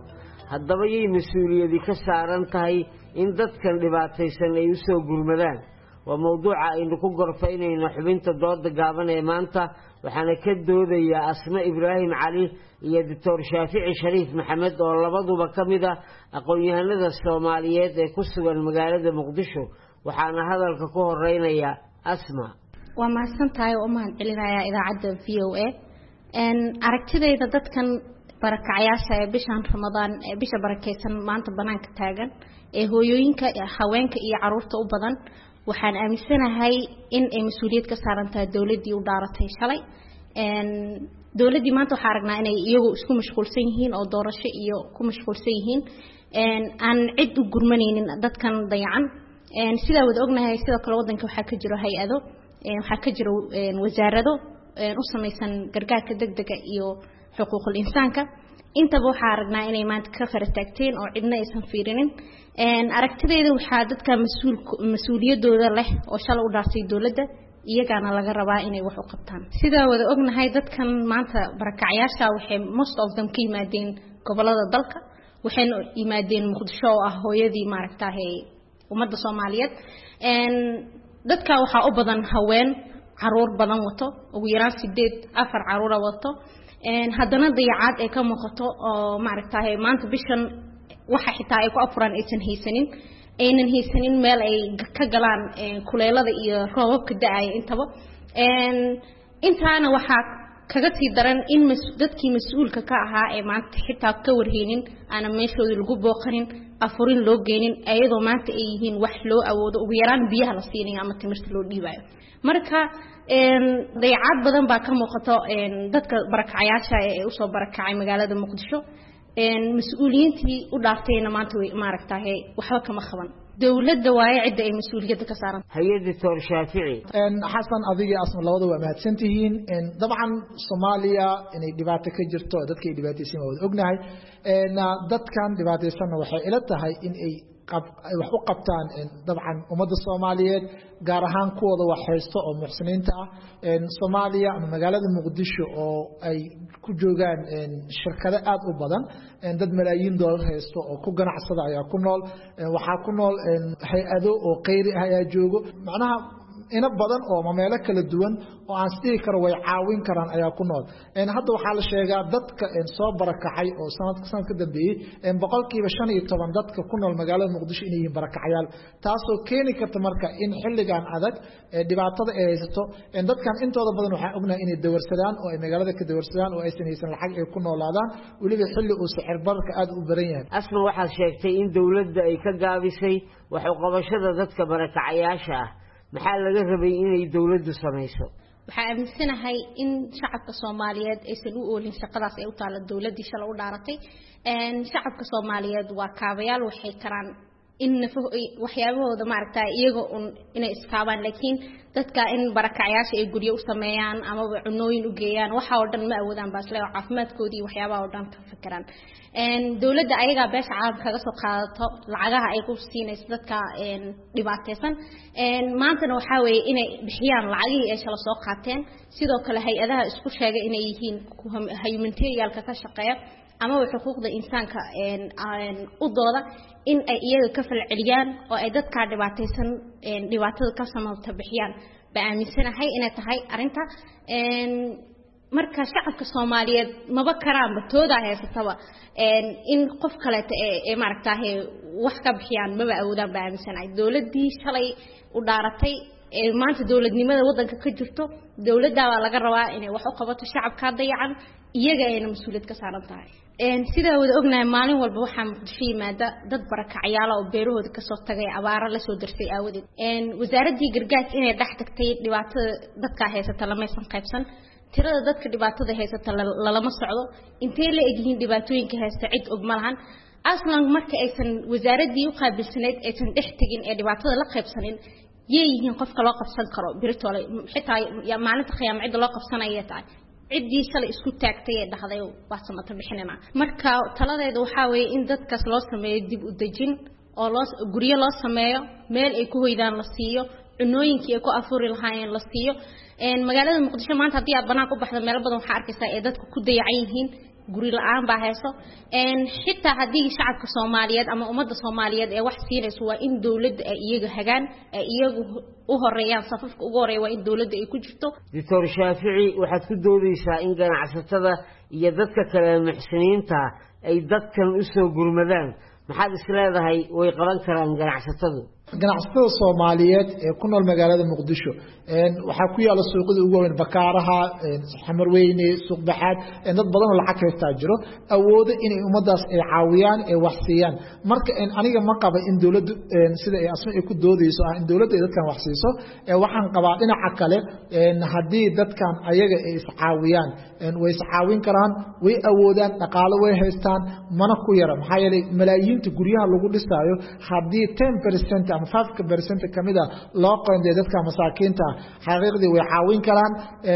haddaba yay mas-uuliyadi ka saaran tahay in dadkan dhibaataysan ay u soo gurmadaan waa mawduuca aynu ku gorfaynayno xubinta dooda gaaban ee maanta waxaana ka doodayaa Asma Ibraahim Cali iyo Dr. Shaafici Shariif Maxamed oo labaduba ka mid ah aqoon-yahanada Soomaaliyeed ee ku sugan magaalada Muqdisho waxaana hadalka ku horeynaya Asma. waa mahadsantahay oo mahad celinayaa idaacadda VOA aragtidayda dadkan barakacayaasha ee bishan Ramadaan ee bisha barakeysan maanta banaanka taagan ee hooyooyinka haweenka iyo caruurta u badan waxaan aaminsanahay in ay mas'uuliyad ka saaran tahay dawladii u dhaaratay shalay dawladii maanta waxa aragnaa inay iyagu isku mashquulsan yihiin oo doorasho iyo ku mashquulsan yihiin aan cid u gurmanaynin dadkan dayacan sida wada ognahay sidoo kale wadanka waxa ka jiro hay'ado waxa ka jiro wasaarado u samaysan gargaarka degdega iyo xuquuqul insaanka intaba waxa aragnaa inay maanta ka farataagteen oo cidna aysan fiirinin aragtidayda waxa dadka mas'uuliyadooda leh oo shalay u dhaartay dawladda iyagana laga rabaa inay wax u qabtaan sida wada ognahay dadkan maanta barakacayaasha waxay most of them ka yimaadeen gobolada dalka waxayna yimaadeen Muqdisho oo ah hooyadii maaragtay ummadda Soomaaliyeed dadka waxa u badan haween caruur badan wato ugu yaraan 4 caruur wato haddana dayacaad ay ka muuqato oo maaragtay maanta bishan waxa xitaa ay ku afuraan aysan haysanin meel ay ka galaan kuleelada iyo roobabka da'ay intaba intaana waxa kaga sii daran in dadkii mas'uulka ka ahaa ee maanta xitaa ka warheenin ana meeshooda lagu booqanin afurin loo geenin ayadoo maanta ay yihiin wax loo awoodo ugu yaraan biyaha la siinayo ama timirta loo dhiibayo marka dayacaad badan baa ka muuqato dadka barakacayaasha ee u soo barakacay magaalada Muqdisho mas'uuliyiintii u dhaaftayna maanta way maaragtay waxba kama qaban dawladda waaye cid ay mas'uuliyadda ka saaran hay'adda Dr. Shaafici xasan adiga asma labada waa mahadsantihiin dabcan Soomaaliya inay dhibaato ka jirto dadka ay dhibaataysan wada ognahay dadkan dhibaataysan waxay ila tahay in ay wax u qabtaan dabcan ummadda Soomaaliyeed gaar ahaan kuwada wax haysto oo muxsiniinta ah Soomaaliya ama magaalada Muqdisho oo ay ku joogaan shirkado aad u badan dad malaayiin dollar haysto oo ku ganacsada ayaa ku nool waxa ku nool hay'ado oo qeyri ah ayaa joogo macnaha ina badan oo meelo kala duwan oo aan sidii karo way caawin karaan ayaa ku nool hadda waxa la sheegaa dadka soo barakacay oo sanad ka dambeeyay boqolkiiba 15 dadka ku nool magaalada Muqdisho inay yihiin barakacayaal taasoo keeni karta marka in xilligan adag dhibaatada ay haysto dadkan intooda badan waxa ognahay inay dawarsadaan oo ay magaalada ka dawarsadaan oo aysan haysan lacag ay ku noolaadaan waliba xilli uu sicir bararka aad u baran yahay asma waxa sheegtay in dawladda ay ka gaabisay wax u qabashada dadka barakacayaasha ah maxaa laga rabay inay dawladdu samayso waxa aaminsanahay in shacabka Soomaaliyeed aysan u oolin shaqadaas ay u taala dawladii shalay u dhaaratay shacabka Soomaaliyeed waa kaabayaal waxay karaan in waxyaabahooda maaragtay iyaga inay iskaabaan laakiin dadka in barakacayaasha ay guriyo u sameeyaan ama cunooyin u geeyaan waxa oo dhan ma awoodaan baasle caafimaadkoodii waxyaabaha oo dhan ka fikiraan dawladda ayaga beesha caalamka kaga soo qaadato lacagaha ay ku siinayso dadka dhibaataysan maantana waxa weeye inay bixiyaan lacagihii ay shala soo qaateen sidoo kale hay'adaha isku sheegay inay yihiin humanitarianka ka shaqeeya ama xuquuqda insaanka u dooda in ay iyaga ka falceliyaan oo ay dadka dhibaataysan dhibaatada ka sameeyta bixiyaan baaminsanahay inay tahay arinta marka shacabka Soomaaliyeed maba karaanba tooda haysataba in qof kale ee maaragtay wax ka bixiyaan maba awoodaan baaminsanahay dawladii shalay u dhaaratay maanta dawladnimada wadanka ka jirto dawladda waa laga rabaa inay wax u qabato shacabka dayacan iyaga ayna mas'uuliyad ka saaran tahay sida wada ognahay maalin walba waxa Muqdisho yimaada dad barakacayaal oo beerahooda ka soo tagay abaaro la soo dirsay aawadeed wasaaradii gargaarka inay dhax tagtay dhibaatada dadka haysata lama aysan qaybsan tirada dadka dhibaatada haysata lama socdo intee la egyihiin dhibaatooyinka haysta cid og malahan aslan marka aysan wasaaradii u qaabilsaneed aysan dhex tagin ee dhibaatada la qaybsanin yeeyihiin qofka loo qabsan karo biritoole xitaa maalinta qiyaamada cid loo qabsanaya tahay ciddii shalay isku taagtay ee dhahday waa samata bixinina marka taladeedu waxa weeye in dadkaas loo sameeyo dib u dejin oo guriyo loo sameeyo meel ay ku hoydaan la siiyo cunooyinkii ay ku afuri lahaayeen la siiyo magaalada Muqdisho maanta hadii aad banaan ku baxdo meel badan waxa arkaysaa ee dadku ku dayacan yihiin guri la'aan baa hayso xitaa haddii shacabka Soomaaliyeed ama ummadda Soomaaliyeed ee wax siinayso waa in dawladda ay iyaga hagaan ay iyagu u horeeyaan safafka ugu horeeya waa in dawladda ay ku jirto Dr. Shaafici waxaad ku doodaysaa in ganacsatada iyo dadka kale muxsiniinta ay dadkan u soo gurmadaan maxaad isleedahay way qaban karaan ganacsatada ganacsatada Soomaaliyeed ee ku nool magaalada Muqdisho waxa ku yaala suuqyada ugu weyn Bakaaraha Xamarweyne suuq baxaad dad badan oo lacag haysta jiro awoodo in ay ummadaas ay caawiyaan ee wax siiyaan marka aniga ma qaba in dawladdu sida ay asma ay ku doodayso in dawladdu ay dadkan wax siiso waxaan qabaa dhinaca kale hadii dadkan ayaga ay iscaawiyaan way iscaawin karaan way awoodaan dhaqaale way haystaan mana ku yara maxaa yeelay malaayiinta guryaha lagu dhisaayo hadii 10% ama 5% kamida loo qoonday dadka masaakiinta xaqiiqdii way caawin karaan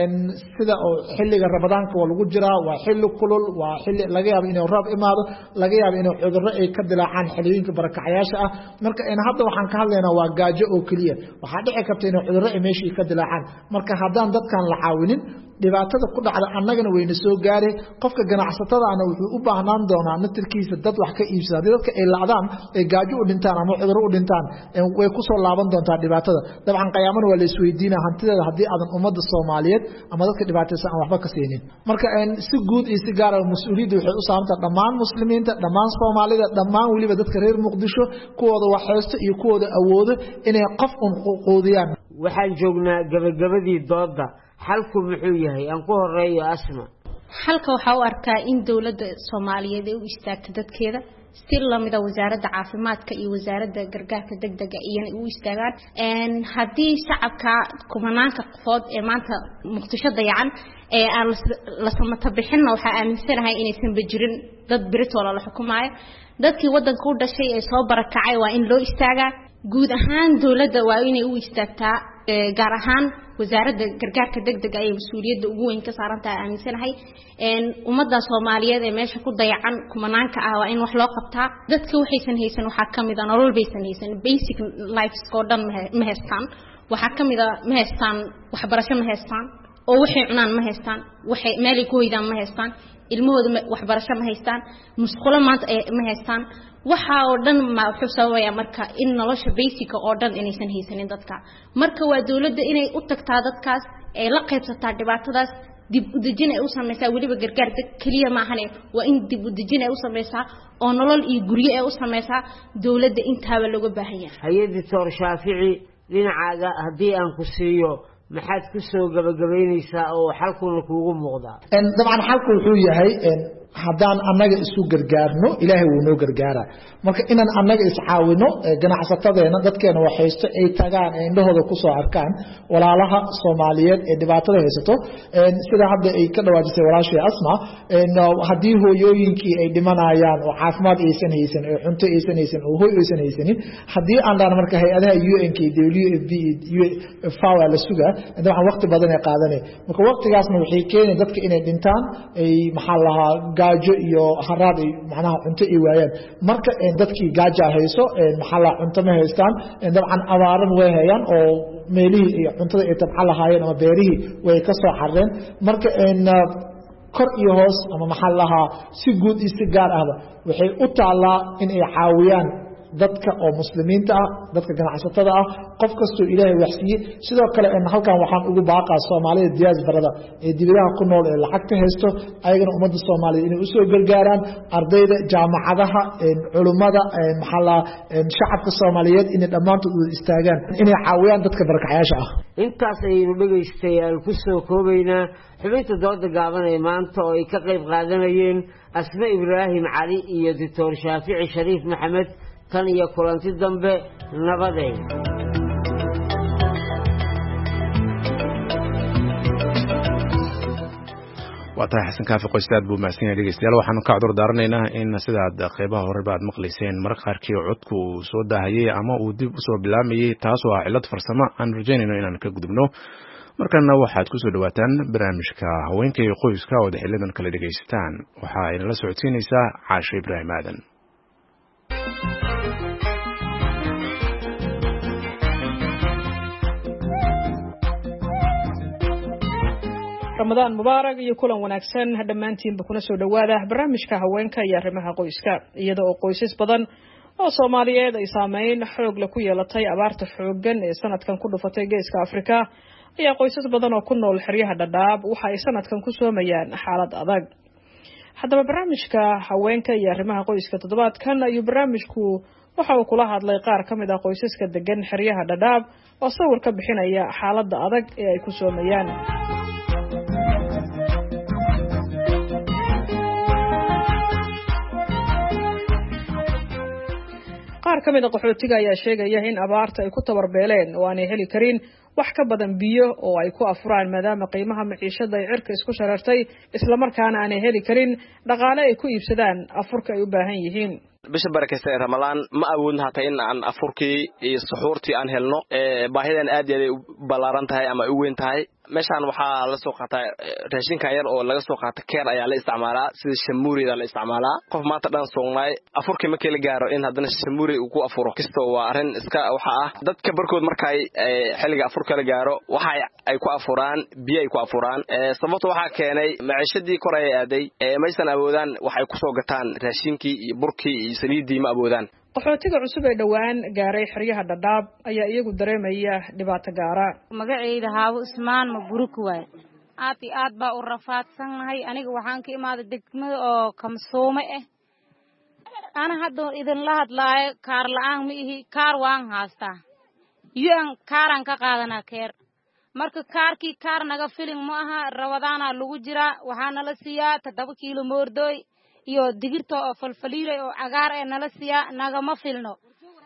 sida oo xilliga Ramadaanka waa lagu jiraa waa xilli kulul waa xilli laga yaabo inuu roob imaado laga yaabo inuu cudurro ay ka dilaacaan xilliyinka barakacayaasha ah marka hadda waxaan ka hadlaynaa waa gaajo oo kaliya waxa dhici karta inuu cudurro ay meeshii ka dilaacaan marka haddaan dadkan la caawinin dhibaatada ku dhacda annagana wayna soo gaaray qofka ganacsatada ana wuxuu u baahnaan doonaa natirkiisa dad wax ka iibsada dadka ay laacdaan ay gaajo u dhintaan ama cudurro u dhintaan way ku soo laaban doontaa dhibaatada dabcan qiyaamana waa la isweydiinaa hantideeda haddii aadan ummadda Soomaaliyeed ama dadka dhibaataysan aan waxba ka siinin marka si guud iyo si gaar ah mas'uuliyaddu waxay u saarantaa dhammaan muslimiinta dhammaan Soomaalida dhammaan waliba dadka reer Muqdisho kuwooda wax haysto iyo kuwooda awoodo inay qof quudiyaan waxaan joognaa gabagabadii dooda xalku muxuu yahay aan ku horeeyo Asma xalka waxa uu arkaa in dawladda Soomaaliyeed ay u istaagto dadkeeda si lamida wasaaradda caafimaadka iyo wasaaradda gargaarka degdega iyana u istaagaan hadii shacabka kumanaanka qofood ee maanta Muqdisho dayacan ee aan la samata bixin waxa aaminsanahay inaysan bajirin dad Britoola la xukumayo dadkii wadanka u dhashay ee soo barakacay waa in loo istaagaa guud ahaan dawladda waa inay u istaagtaa gaar ahaan wasaaradda gargaarka degdega ay mas'uuliyadda ugu weyn ka saaran tahay aaminsanahay ummadda Soomaaliyeed ee meesha ku dayacan kumanaanka ah waa in wax loo qabtaa dadka waxaysan haysan waxa kamid ah nolol baysan haysan basic life oo dhan ma haystaan waxa kamid ah ma haystaan waxbarasho ma haystaan oo waxay cunaan ma haystaan waxay meel ku hoydaan ma haystaan ilmahooda waxbarasho ma haystaan musqulo maanta ma haystaan waxa oo dhan ma wuxuu sababaya marka in nolosha basic oo dhan inaysan haysanin dadka marka waa dawladda inay u tagtaa dadkaas ee la qaybsataa dhibaatadaas dib u dejin ay u sameeysaa waliba gargaar kaliya ma ahane waa in dib u dejin ay u sameeysaa oo nolol iyo guryo ay u sameeysaa dawladda intaaba laga baahan yahay hay'adda Dr. Shaafici dhinacaaga hadii aan ku siiyo maxaad ku soo gabagabeynaysaa oo xalkuna kuugu muuqdaa dabcan xalku wuxuu yahay haddaan annaga isu gargaarno ilaahay wuu noo gargaaraa marka inaan annaga iscaawino ganacsatadeena dadkeena wax haysto ay tagaan indhahooda ku soo arkaan walaalaha Soomaaliyeed ee dhibaatada haysato sida hadda ay ka dhawaajisay walaashay Asma haddii hooyooyinkii ay dhimanayaan oo caafimaad aysan haysan oo cunto aysan haysan oo hooy aysan haysanin haddii aan dhaan marka hay'adaha UNK WFP FAO la sugaa dabcan waqti badan ay qaadanay marka waqtigaasna waxay keeneen dadka inay dhintaan ay maxaa lahaa gaajo iyo haraad ay macnaha cunto ay waayaan marka dadkii gaajo hayso maxaa la cunto ma haystaan dabcan abaaran way hayaan oo meelihii iyo cuntada ay tabcan lahaayeen ama beerihii way ka soo xarreen marka kor iyo hoos ama maxaa lahaa si guud iyo si gaar ahba waxay u taalaa in ay caawiyaan dadka oo muslimiinta ah dadka ganacsatada ah qof kastoo ilaahay wax siiyay sidoo kale halkan waxaan ugu baaqaa Soomaalida diasporada ee dibadaha ku nool ee lacagta haysto ayagana ummadda Soomaaliyeed inay u soo gargaaraan ardayda jaamacadaha culimada maxalla shacabka Soomaaliyeed inay dhamaantood u istaagaan inay caawiyaan dadka barakacayaasha ah intaas aynu dhageystayaal ku soo koobaynaa xubinta dooda gaaban ee maanta oo ay ka qayb qaadanayeen Asma Ibraahim Cali iyo Dr. Shaafici Shariif Maxamed tan iyo kulanti dambe nabadeed waatahay xasan kaafi qoystaad buu mahadsan yahay dhegeystayaal waxaanu ka cudur daaranaynaa in sidaad qeybaha horeba aad maqlayseen mararka qaarkii codku uu soo daahayey ama uu dib usoo bilaamayey taasoo ah cillad farsamo aan rajaynayno inaan ka gudubno markana waxaad kusoo dhawaataan barnaamijka haweenka iyo qoyska oo xilidan kala dhegeysataan waxa ayna la socodsiinaysaa Caasha Ibraahim Aadan ramadaan mubaarak iyo kulan wanaagsan dhammaantiinba kuna soo dhawaada barnaamijka haweenka iyo arrimaha qoyska iyada oo qoysas badan oo Soomaaliyeed ay saameyn xoog leh ku yeelatay abaarta xooggan ee sanadkan ku dhufatay geeska Afrika ayaa qoysas badan oo ku nool xeryaha Dadaab waxa ay sanadkan ku soomayaan xaalad adag. haddaba barnaamijka haweenka iyo arrimaha qoyska toddobaadkan ayuu barnaamijku waxa uu kula hadlay qaar ka mid ah qoysaska degan xeryaha Dadaab oo sawir ka bixinaya xaaladda adag ee ay ku soomayaan. qaar ka mid ah qaxootiga ayaa sheegaya in abaarta ay ku tabarbeeleen oo aanay heli karin wax ka badan biyo oo ay ku afuraan maadaama qiimaha maciishada ay cirka isku sharartay isla markaana aanay heli karin dhaqaale ay ku iibsadaan afurka ay u baahan yihiin. bisha barakeysan ee Ramadaan ma awoodna hata in aan afurkii iyo suxuurtii aan helno baahidan aad iyo aad u ballaaran tahay ama u weyn tahay. meeshaan waxaa la soo qaataa raashinka yar oo laga soo qaato keer ayaa la isticmaalaa sida shamuurida la isticmaalaa. qof maanta dhan soognay afurkii ma kala gaaro in haddana shamuuri uu ku afuro kisto waa arrin iska waxa ah dadka barkood markay xilliga afurka la gaaro waxa ay ku afuraan biyo ay ku afuraan sababta waxa keenay maciishadii kor ay aaday maysan awoodaan waxay ku soo gataan raashinkii iyo burkii iyo saliidii ma awoodaan. qaxootiga cusub ee dhawaan gaaray xeryaha Dadaab ayaa iyagu dareemaya dhibaato gaara. magacayda Haawo Usmaan ma buruk waay aad baa u rafaadsanahay aniga waxaan ka imaaday degmada oo Kamsoome ana hadda idin la hadlaayo kaar la'aan ma ihi kaar waan haastaa yaan kaaran ka qaadanaa keer marka kaarkii kaar naga filin ma aha Ramadaana lagu jira waxaana la siiyaa 7 kiilo moordoy iyo digirta oo falfaliilay oo cagaar ee nala siiya naga ma filno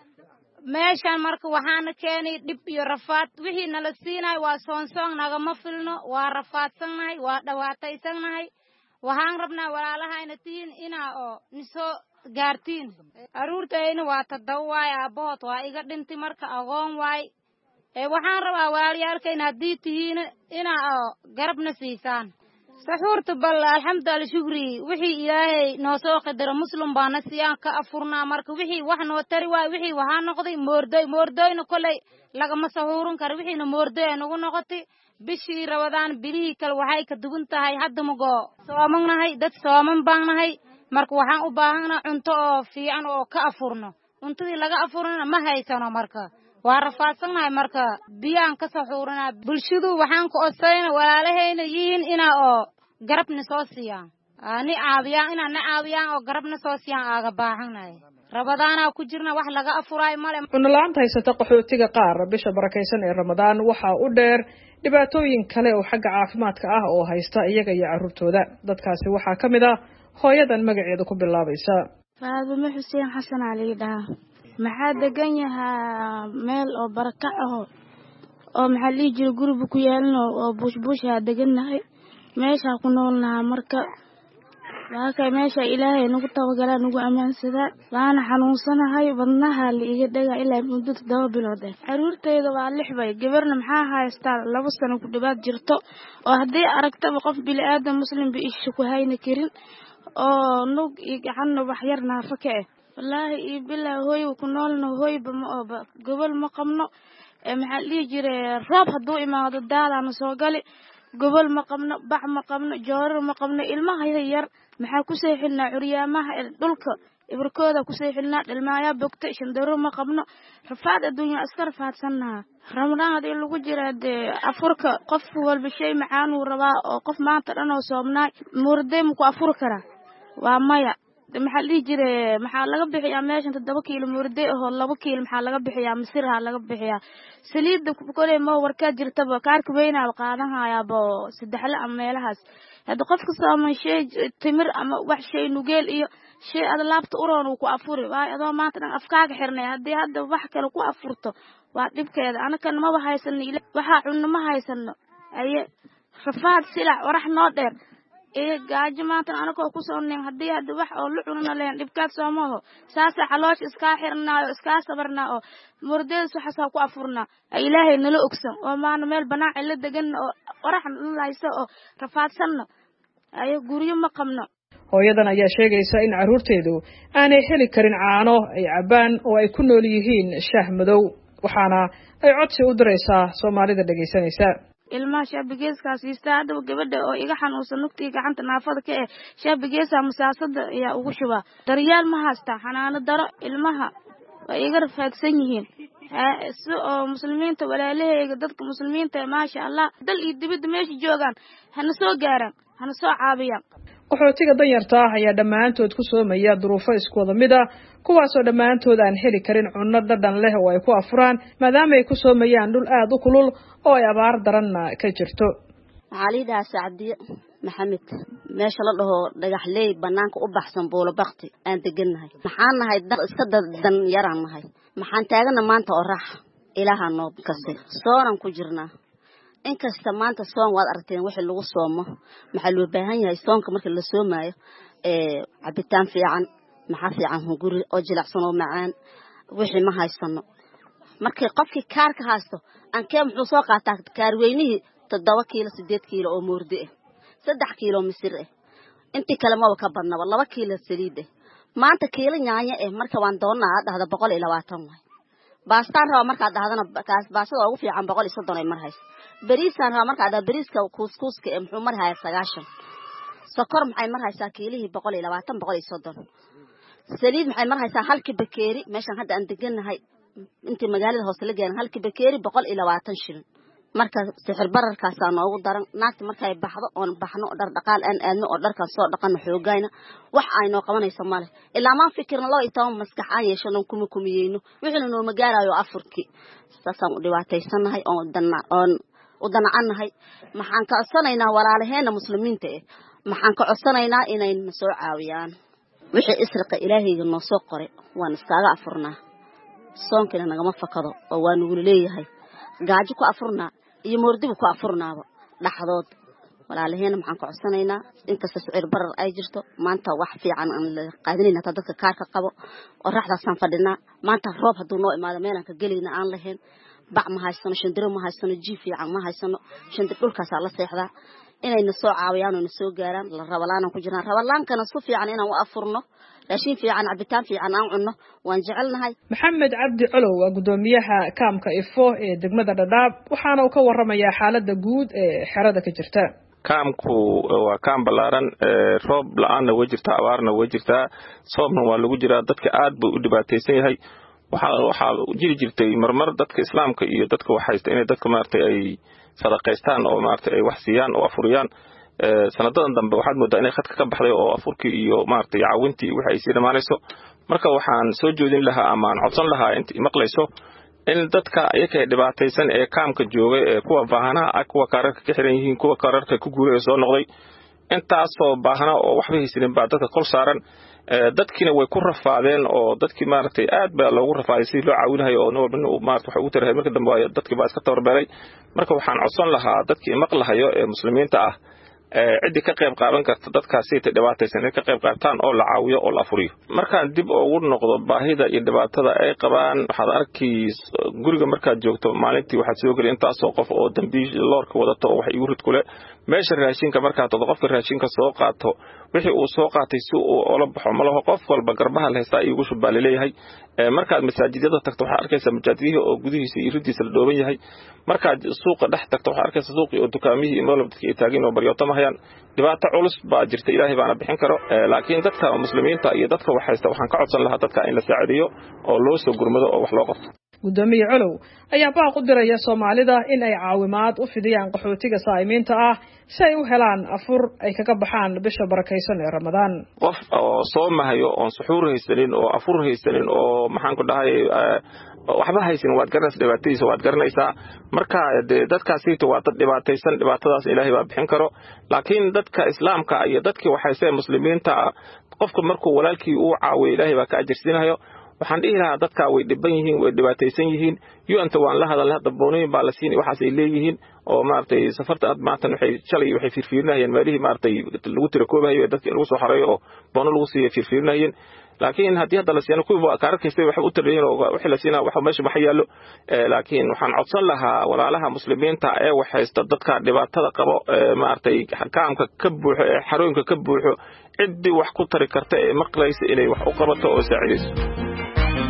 meeshan marka waxaana keenay dib iyo rafaad wixii nala siinay waa soonsoon naga ma filno waa rafaadsanahay waa dhawaataysanahay waxaan rabnaa walaalahayna tiin inaa oo nisoo gaartiin aruurtayna waa 7 waay aabood waa iga dhintay marka agoon waay waxaan rabaa walaaliyaalkayna hadii tihiin inaa oo garabna siisaan saxuurta bal alxamdulillah shukri wixii ilaahay noo soo qadaro muslim baana siyaan ka afurnaa marka wixii wax noo tari waay wixii waxa noqday moordoyna kulay laga ma saxuurin kar wixii moordoy nagu noqotay bishii Ramadaan bilihii kale waxay ka duwan tahay hadda mago soomanahay dad sooman baanahay marka waxaan u baahanaa cunto oo fiican oo ka afurno cuntadii laga afurna ma haysano marka waa rafaadsanahay marka biyaan ka saxuurana bulshadu waxaan ku odsayna walaalahayna yihiin inaa oo garabna soo siiyaan ani caawiyaan oo garabna soo siiyaan aaga baahanahay Ramadaana ku jirna wax laga afuray male cunno la'aanta haysata qaxootiga qaar bisha barakeysan ee Ramadaan waxa u dheer dhibaatooyin kale oo xagga caafimaadka ah oo haysta iyaga iyo carruurtooda dadkaasi waxaa ka mid ah hooyadan magaceedu ku bilaabaysa Faadimo Xuseen Xasan Ali dhaa maxaa degan yahay meel oo barakac ah oo maxalli jir gurub ku yeelno oo bushbusha deganahay meesha ku noolnahay marka waxa meesha Ilaahay nagu tawagalaa nagu amaansada waana xanuunsanahay wadnaha la iga dhaga ilaa muddo 7 bilood caruurtayda waa 6 bay gabarna maxaa haystaa 2 sano ku dhawaad jirto oo hadii aragtaba qof bili aadam muslim bi isha ku hayna karin oo nug igaxna wax yar naafaka wallahi bilaa hooy ku noolno hooyba ma ooba gobol ma qabno maxalli jire roob haduu imaado daadana soo gali gobol ma qabno bax ma qabno joorar ma qabno ilmaha yar maxaa ku seexilnaa curyaamaha dhulka ibarkooda ku seexilnaa dhalmaaya bogta shandaro ma qabno rafaad adduunyo askar faadsanaa Ramadaan hadii lagu jira afurka qof walba shay macaan uu rabaa oo qof maanta dhan oo soomnaay moorday ku afur kara waa maya maxalli jire maxaa laga bixiyaa meeshan 7 kiilo moorday oo 2 kiilo maxaa laga bixiyaa misirha laga bixiyaa saliida kulay ma warka jirtaba kaarka weynaa qaadanaya bo 3 la meelahaas hada qofka sooman shay timir ama wax shay nugeel iyo shay aad laabta uroon ku afuri waa adoo maanta dhan afkaaga xirnay hadii hadda wax kale ku afurto waa dhibkeeda anakan ma haysan waxa cunno ma haysano ay rafaad silac warax noo dheer gaajo maanta anagoo ku soonneen hadii hadda wax oo la cunana leen dhibkaad soomaho saasa xaloosh iska xirnaayo iska sabarnaa oo murdeed saxasa ku afurnaa Ilaahay nala ogsan oo maana meel banaac la degan oo warax lahayso oo rafaadsanna ay guriyo ma qabno hooyadan ayaa sheegaysa in carruurteedu aanay heli karin caano ay cabaan oo ay ku nool yihiin shaah madow waxaana ay codsi u diraysaa Soomaalida dhageysanaysa ilmaha shaabigeeskaas siistaa hadaba gabadha oo iga xanuunsan nugtii gacanta naafada ka eh shaabigeesa masaasada ayaa ugu shubaa daryaal ma haystaa xanaano daro ilmaha way iga rafaadsan yihiin si oo muslimiinta walaalahayga dadka muslimiinta maasha Allah dal iyo dibadda meesha joogaan hana soo gaaraan hana soo caabiyaan qaxootiga danyarta ah ayaa dhammaantood ku soomaya duruufo isku wada mid ah kuwaasoo dhammaantood aan heli karin cunno dhadhan leh oo ay ku afuraan maadaama ay ku soomayaan dhul aad u kulul oo ay abaar daranna ka jirto عليدا سعدي محمد meesha la dhaho dhagaxley banaanka u baxsan boolo baqti aan degannahay maxaan nahay dad iska dan yaraan nahay maxaan taagana maanta oo raax ilaaha noo kastay sooran ku jirnaa inkasta maanta soon waad aragteen wixii lagu soomo maxaa loo baahan yahay soonka marka la soomaayo cabitaan fiican maxaa fiican hunguri oo jilicsan oo macaan wixii ma haysano markay qofkii kaarka haysto aan kee muxuu soo qaataa kaar weynihii 7 kiilo 8 kiilo oo moordi ah 3 kiilo misir ah intii kale ma ka badnaba 2 kiilo saliid ah maanta kiilo nyaanya ah marka waan doonaa dhahda 120 way baastaan raba marka dhahdana kaas baasada ugu fiican 130 ay mar hays bariisaan raba marka dhahda bariiska kuuskuuska ee muxuu mar hayaa 9 sokor maxay mar haysaa kiilihii 120 130 saliid maxay mar haysaa halkii bakeeri meeshan hadda aan degannahay intii magaalada hoose la gaarin halkii bakeeri 120 shilin marka sixir bararkaas aan ugu daran naagta markay baxdo oo baxno dhar dhaqaal aan aadno oo dharkan soo dhaqano xoogayna wax ay noo qabanayso male ilaa ma fikirna loo itaam maskax aan yeeshano kuma kumiyeyno wixii noo magaarayo afurki saasaan u dhibaataysanahay oo danacanahay maxaan ka codsanaynaa walaalaheena muslimiinta maxaan ka codsanaynaa inay na soo caawiyaan wixii isriqa ilaahayga noo soo qoray waan iskaaga afurnaa soonkina nagama fakado oo waan ugu leeyahay gaajo ku afurnaa iyo moordibu ku afurnaaba dhaxdood walaalaheena maxaan ka codsanaynaa inkasta sicir barar ay jirto maanta wax fiican aan la qaadinayna dadka kaarka qabo oo raxdaasaan fadhinaa maanta roob haduu noo imaado meelan ka galeyna aan lahayn bac ma haysano shandiro ma haysano jiif fiican ma haysano shandir dhulkaas la seexdaa inayna soo caawiyaan oo na soo gaaraan la rabalaan ku jiraan rabalaankana si fiican inaan u afurno raashin fiican cabitaan fiican aan cunno waan jecelnahay maxamed cabdi colow waa gudoomiyaha kaamka ifo ee degmada Dhadhaab waxaana uu ka warramayaa xaaladda guud ee xerada ka jirta kaamku waa kaam balaaran roob la'aana way jirtaa abaarna way jirtaa soomna waa lagu jiraa dadka aad buu u dhibaataysan yahay waxa jiri jirtay marmar dadka islaamka iyo dadka waxaysta inay dadka maartay ay sadaqaystaan oo maartay ay wax siiyaan oo afuriyaan sanadadan dambe waxaad moodaa inay khadka ka baxday oo afurkii iyo maartay caawintii waxa ay sii dhamaanayso marka waxaan soo joodin lahaa ama aan codsan lahaa intii maqlayso in dadka ayaga dhibaataysan ee kaamka jooga ee kuwa baahanaha kuwa kaararka ka xiran yihiin kuwa kaararka ku guuray soo noqday intaasoo baahana oo waxba haysanin baa dadka kol saaran dadkina way ku rafaadeen oo dadkii maartay aad baa loogu rafaaday si loo caawinayo oo nabadna uu maartay waxa uu tarahay marka dambe dadkii baa iska tabarbeelay marka waxaan codsan lahaa dadkii maqlahayo ee muslimiinta ah cidi ka qayb qaadan karta dadkaasi dhibaataysan ka qayb qaataan oo la caawiyo oo la afuriyo markaan dib ugu noqdo baahida iyo dhibaatada ay qabaan waxaad arkay guriga markaad joogto maalintii waxaad soo galay intaas oo qof oo dambiil loorka wadato oo wax igu rid kule meesha raashinka markaad qofka raashinka soo qaato wixii uu soo qaatay si uu ola baxo malaha qof walba garbaha la haysta igu shubaal leeyahay markaad masaajidada tagto waxa arkaysa masaajidihii oo gudihiisa iyo ridiisa la dhooban yahay markaad suuqa dhex tagto waxa arkaysa suuqii oo dukaamihii malabadka ay taagin oo baryoota ma hayaan dhibaato culus baa jirta ilaahay baana bixin karo laakiin dadka muslimiinta iyo dadka waxaysta waxaan ka codsan lahaa dadka in la saacideeyo oo loo soo gurmado oo wax loo qabto gudoomiye colow ayaa baaq u diraya Soomaalida in ay caawimaad u fidiyaan qaxootiga saayimiinta ah si ay u helaan afur ay kaga baxaan bisha barakaysan ee Ramadaan qof oo soomahayo oo suxuur haysanin oo afur haysanin oo maxaan ku dhahay waxba haysan waad garanaysaa dhibaatadiisa waad garanaysaa marka dadkaasi waa dad dhibaataysan dhibaatadaas ilaahay baa bixin karo laakiin dadka islaamka iyo dadkii waxay muslimiinta qofka markuu walaalkii uu caawiyo ilaahay baa ka ajirsiinayo waxaan dhihi lahaa dadka way dhiban yihiin way dhibaataysan yihiin yuanta waan la hadalnay hadda boonooyin baa la siinay waxaas ay leeyihiin oo maartay safarta aad maanta waxay fiirfiirinayeen meelihii maartay lagu tira koobayo dadka lagu soo xareeyo oo boono lagu siiyo fiirfiirinayeen laakiin haddii hadda la siiyana kuwa kaararkiisa waxay u tirayeen oo wixii la siinaa waxa meesha waxa yaallo laakiin waxaan codsan lahaa walaalaha muslimiinta ee waxaysta dadka dhibaatada qabo maartay kaamka ka buuxo ee xarooyinka ka buuxo cidii wax ku tari karta ee maqlaysa inay wax u qabato oo saacidayso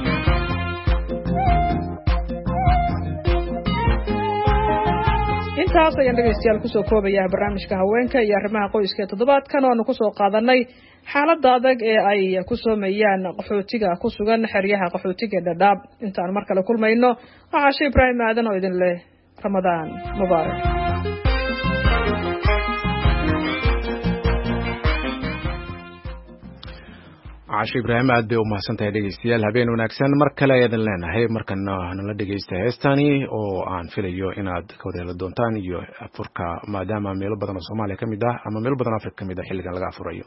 inta intaas ayaan dhegaystayaal kusoo koobayaa barnaamijka haweenka iyo arrimaha qoyska ee toddobaadkan oo aanu kusoo qaadanay xaaladda adag ee ay ku soomayaan qaxootiga ku sugan xeryaha qaxootiga Dadaab. intaan mar kale kulmayno waxaa Sheikh Ibrahim Aadan oo idin leh Ramadaan Mubaarak. Sheikh Ibrahim aad bay u mahadsantahay dhegeystayaal. habeen wanaagsan mar kale ayaan leenahay. markana nala dhegeysta heestani oo aan filayo inaad ka wada doontaan iyo afurka maadaama meelo badan oo Soomaaliya kamid ah ama meelo badan Afrika kamid ah xilligan laga afurayo.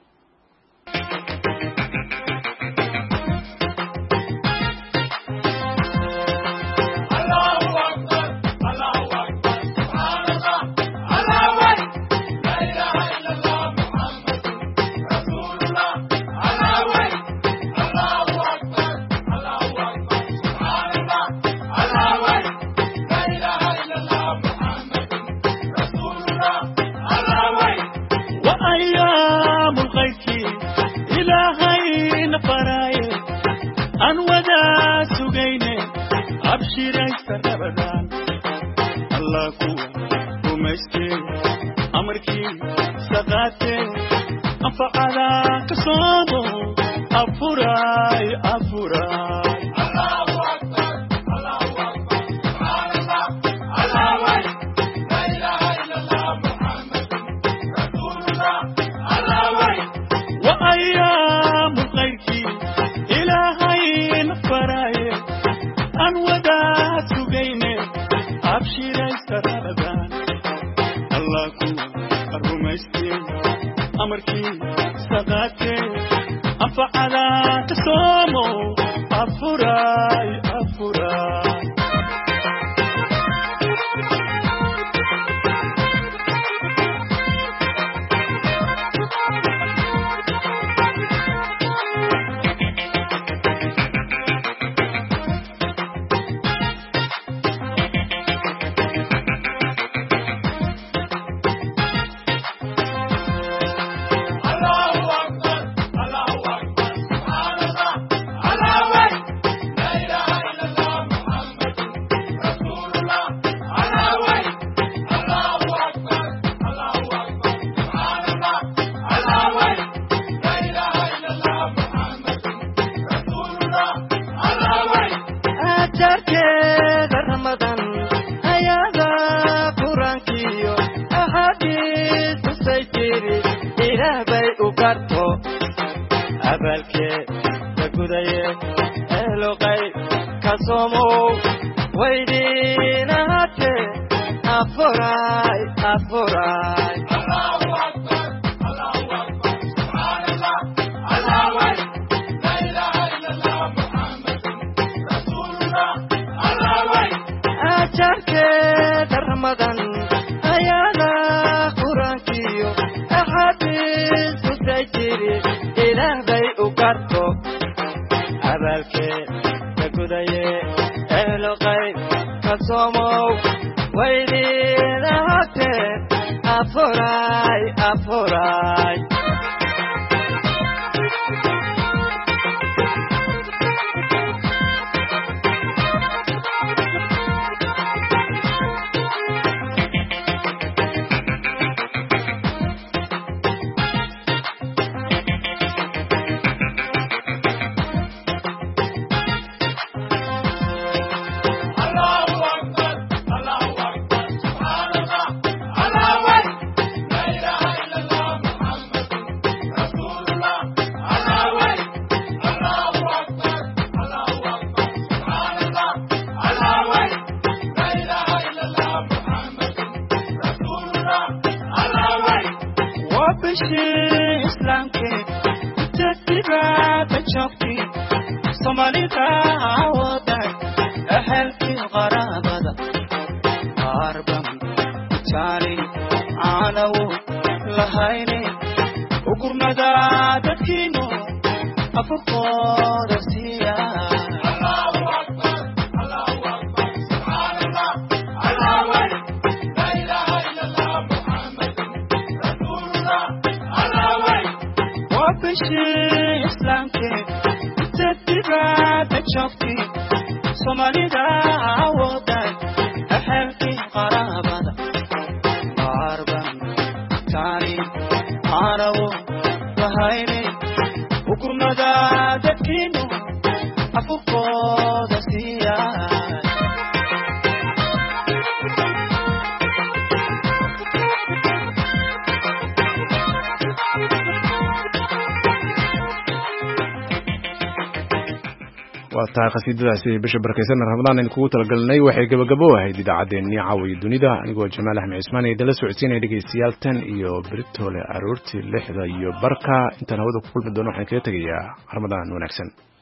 waxaanawo wahayne ukurmada dadkiinu afurkooda siiya waa qasiidadaasi bisha barakeysan Ramadaan in kugu talagalnay waxay gabagabo ahayd idaacadeennii caawiya dunida anigoo Jamaal Axmed Ismaan ee dala socodsiinaya dhageystayaal tan iyo Britole aroortii 6 iyo barka intaan hawada ku kulmi doono waxaan kaga tagayaa Ramadaan wanaagsan